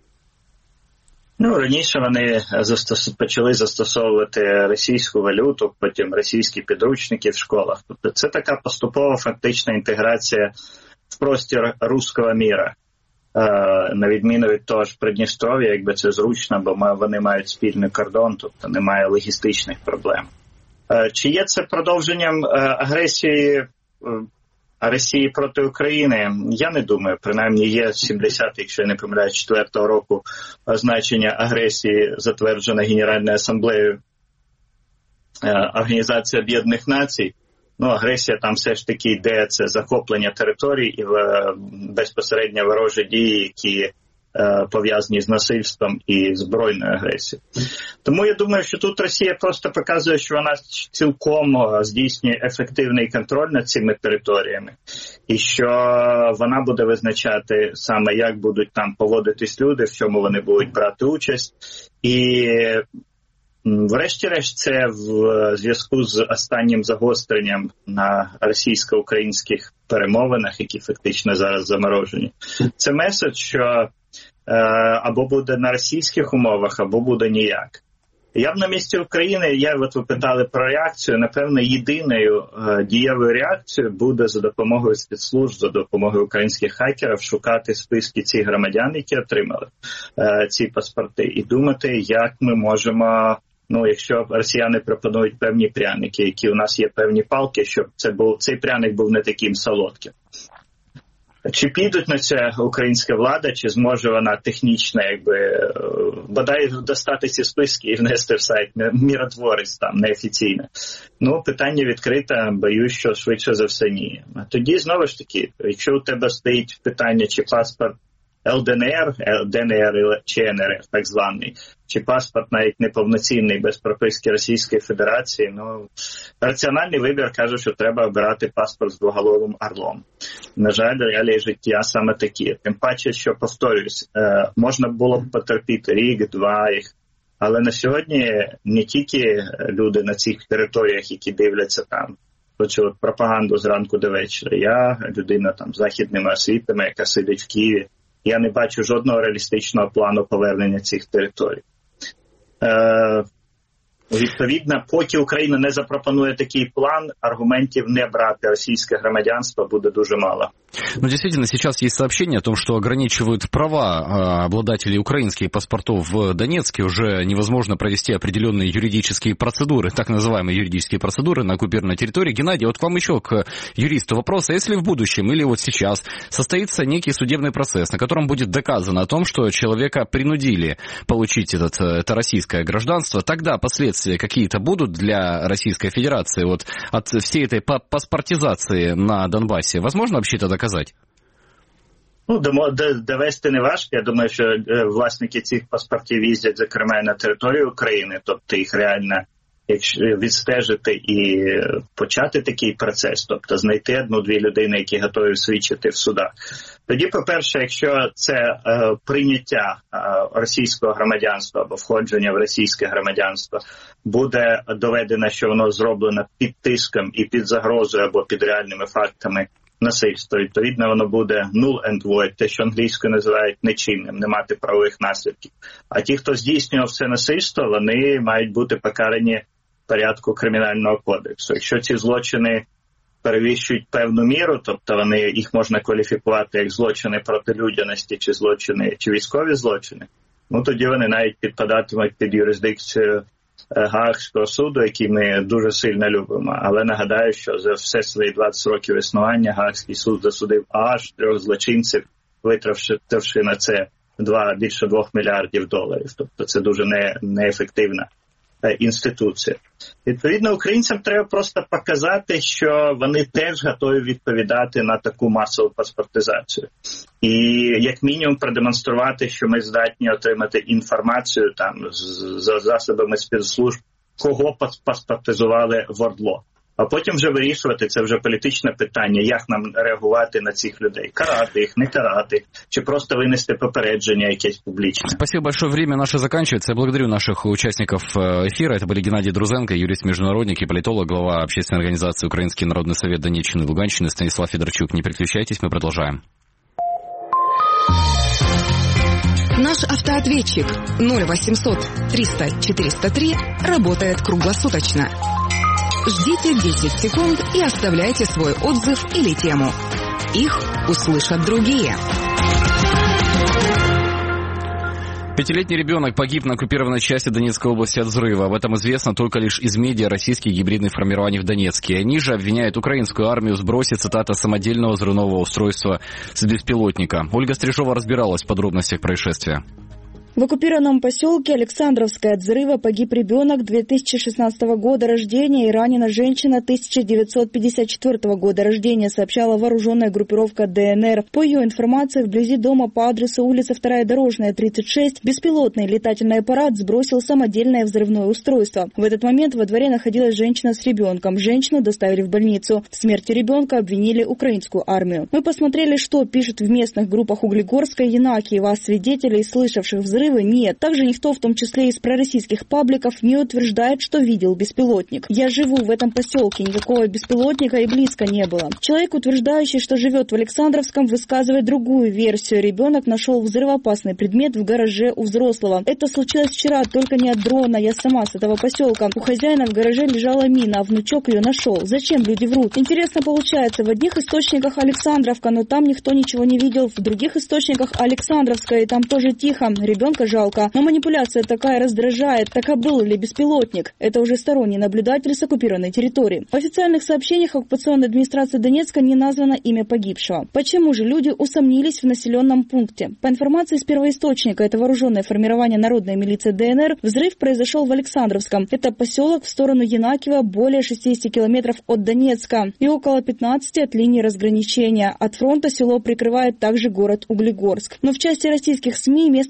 Раніше вони почали застосовувати російську валюту, потім російські підручники в школах. Тобто це така поступова фактична інтеграція в простір руського міра. На відміну від того ж Придністров'я, якби це зручно, бо вони мають спільний кордон, тобто немає логістичних проблем. Чи є це продовженням агресії Росії проти України? Я не думаю. Принаймні є 70, якщо я не помиляю, 4-го року значення агресії, затверджене Генеральною асамблеєю Організації Об'єднаних Націй. Агресія там все ж таки йде, це захоплення територій і безпосередньо ворожі дії, які пов'язані з насильством і збройною агресією. Тому я думаю, що тут Росія просто показує, що вона цілком здійснює ефективний контроль над цими територіями, і що вона буде визначати саме, як будуть там поводитись люди, в чому вони будуть брати участь. І врешті-решт це в зв'язку з останнім загостренням на російсько-українських перемовинах, які фактично зараз заморожені. Це меседж, що або буде на російських умовах, або буде ніяк. Я б на місці України, ви питали про реакцію, напевно, єдиною дієвою реакцією буде за допомогою спецслужб, за допомогою українських хакерів шукати списки цих громадян, які отримали ці паспорти, і думати, як ми можемо, якщо росіяни пропонують певні пряники, які у нас є певні палки, щоб цей пряник був не таким солодким. Чи підуть на це українська влада, чи зможе вона технічно, бодай достати ці списки і внести в сайт міротворець там, неофіційно? Питання відкрите, боюсь, що швидше за все ні. А тоді, знову ж таки, якщо у тебе стоїть питання, чи паспорт ЛДНР, ДНР чи НРФ, так званий, чи паспорт навіть неповноцінний без прописки Російської Федерації, раціональний вибір каже, що треба обирати паспорт з двоголовим орлом. На жаль, реалії життя саме такі. Тим паче, що, повторюсь, можна було б потерпіти рік, два їх. Але на сьогодні не тільки люди на цих територіях, які дивляться там, почули пропаганду зранку до вечора. Я людина там з західними освітами, яка сидить в Києві. Я не бачу жодного реалістичного плану повернення цих територій. Відповідно, поки Україна не запропонує такий план, аргументів не брати российское громадянство будет дуже мало. Ну, действительно, сейчас есть сообщение о том, что ограничивают права обладателей украинских паспортов в Донецке. Уже невозможно провести определенные юридические процедуры, так называемые юридические процедуры на оккупированной территории. Геннадий, вот к вам еще, к юристу, вопрос. А если в будущем или вот сейчас состоится некий судебный процесс, на котором будет доказано о том, что человека принудили получить это российское гражданство, тогда последствия какие-то будут для Российской Федерации вот от всей этой паспортизации на Донбассе? Возможно вообще это доказать? Ну, довести не важко. Я думаю, що власники цих паспортів їздять, зокрема, на територію України, тобто їх реально якщо відстежити і почати такий процес, тобто знайти одну-дві людини, які готові свідчити в судах. Тоді, по-перше, якщо це прийняття російського громадянства або входження в російське громадянство буде доведено, що воно зроблено під тиском і під загрозою або під реальними фактами насильства, відповідно, воно буде null and void, те, що англійською називають нечинним, не мати правових наслідків. А ті, хто здійснював це насильство, вони мають бути покарані в порядку Кримінального кодексу. Якщо ці злочини перевищують певну міру, тобто їх можна кваліфікувати як злочини проти людяності чи злочини, чи військові злочини, ну тоді вони навіть підпадатимуть під юрисдикцію Гаазького суду, який ми дуже сильно любимо. Але нагадаю, що за все свої 20 років існування Гаазький суд засудив аж 3 злочинців, витративши на це більше $2 мільярдів. Тобто це дуже неефективна інституція. Відповідно, українцям треба просто показати, що вони теж готові відповідати на таку масову паспортизацію. І як мінімум продемонструвати, що ми здатні отримати інформацію там за засобами спецслужб, кого паспортизували в ОРДЛО. А потім вже вирішувати, це вже політичне питання, як нам реагувати на цих людей. Карати їх, не карати, чи просто винести попередження якесь публічне. Спасибо большое, время наше заканчивается. Я благодарю наших участников эфира. Это были Геннадий Друзенко, юрист-международник и политолог, глава общественной организации «Украинский народный совет» Донеччины и Луганщины, Станислав Федорчук. Не переключайтесь, мы продолжаем. Наш автоответчик 0800 300 403 работает круглосуточно. Ждите 10 секунд и оставляйте свой отзыв или тему. Их услышат другие. 5-летний ребенок погиб на оккупированной части Донецкой области от взрыва. Об этом известно только лишь из медиа российских гибридных формирований в Донецке. Они же обвиняют украинскую армию в сбросе, цитата, самодельного взрывного устройства с беспилотника. Ольга Стрижова разбиралась в подробностях происшествия. В оккупированном поселке Александровское от взрыва погиб ребенок 2016 года рождения и ранена женщина 1954 года рождения, сообщала вооруженная группировка ДНР. По ее информации, вблизи дома по адресу улица 2-я Дорожная, 36, беспилотный летательный аппарат сбросил самодельное взрывное устройство. В этот момент во дворе находилась женщина с ребенком. Женщину доставили в больницу. В смерти ребенка обвинили украинскую армию. Мы посмотрели, что пишут в местных группах Углегорска и Янакиева. Свидетелей, слышавших взрыв, нет. Также никто, в том числе из пророссийских пабликов, не утверждает, что видел беспилотник. Я живу в этом поселке, никакого беспилотника и близко не было. Человек, утверждающий, что живет в Александровском, высказывает другую версию. Ребенок нашел взрывоопасный предмет в гараже у взрослого. Это случилось вчера, только не от дрона, я сама с этого поселка. У хозяина в гараже лежала мина, а внучок ее нашел. Зачем люди врут? Интересно получается, в одних источниках Александровка, но там никто ничего не видел, в других источниках Александровская, и там тоже тихо. Ребенка жалко, но манипуляция такая раздражает. Так а был ли беспилотник? Это уже сторонний наблюдатель с оккупированной территории. В официальных сообщениях оккупационной администрации Донецка не названо имя погибшего. Почему же люди усомнились в населенном пункте? По информации из первоисточника, это вооруженное формирование народной милиции ДНР, взрыв произошел в Александровском. Это поселок в сторону Янакиева, более 60 километров от Донецка и около 15 от линии разграничения. От фронта село прикрывает также город Углегорск. Но в части российских СМИ местом трагедии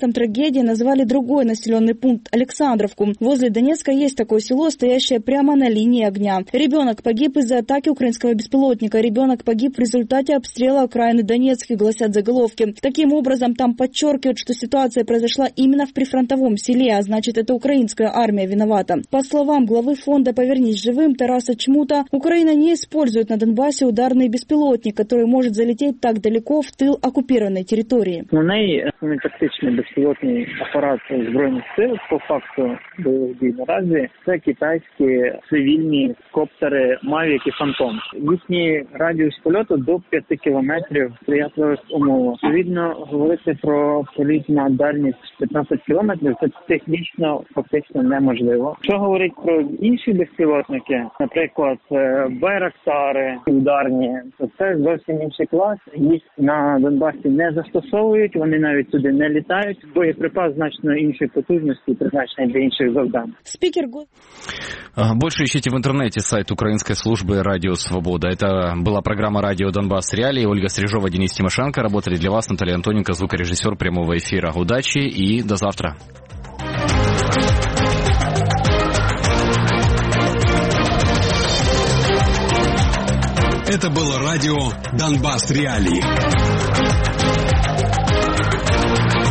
медиа назвали другой населенный пункт – Александровку. Возле Донецка есть такое село, стоящее прямо на линии огня. Ребенок погиб из-за атаки украинского беспилотника. Ребенок погиб в результате обстрела окраины Донецка, гласят заголовки. Таким образом, там подчеркивают, что ситуация произошла именно в прифронтовом селе, а значит, это украинская армия виновата. По словам главы фонда «Повернись живым» Тараса Чмута, Украина не использует на Донбассе ударный беспилотник, который может залететь так далеко в тыл оккупированной территории. Основний тактичний безпілотний апарат Збройних сил по факту бойових дій наразі це китайські цивільні коптери Mavic і Phantom. Їхній радіус польоту до 5 кілометрів в сприятливих умовах. Відповідно, говорити про політ на дальність 15 кілометрів це технічно фактично неможливо. Що говорить про інші безпілотники, наприклад, байрактари ударні, то це зовсім інший клас. Їх на Донбасі не застосовують, вони навіть туди не літають. Боєприпас значно іншої потужності, призначений для інших завдань. Больше ищите в интернете сайт украинской службы «Радио Свобода». Это была программа «Радио Донбасс Реалии». Ольга Стрижова, Денис Тимошенко. Работали для вас Наталья Антоненко, звукорежиссер прямого эфира. Удачи и до завтра. Это было радио «Донбасс Реалии».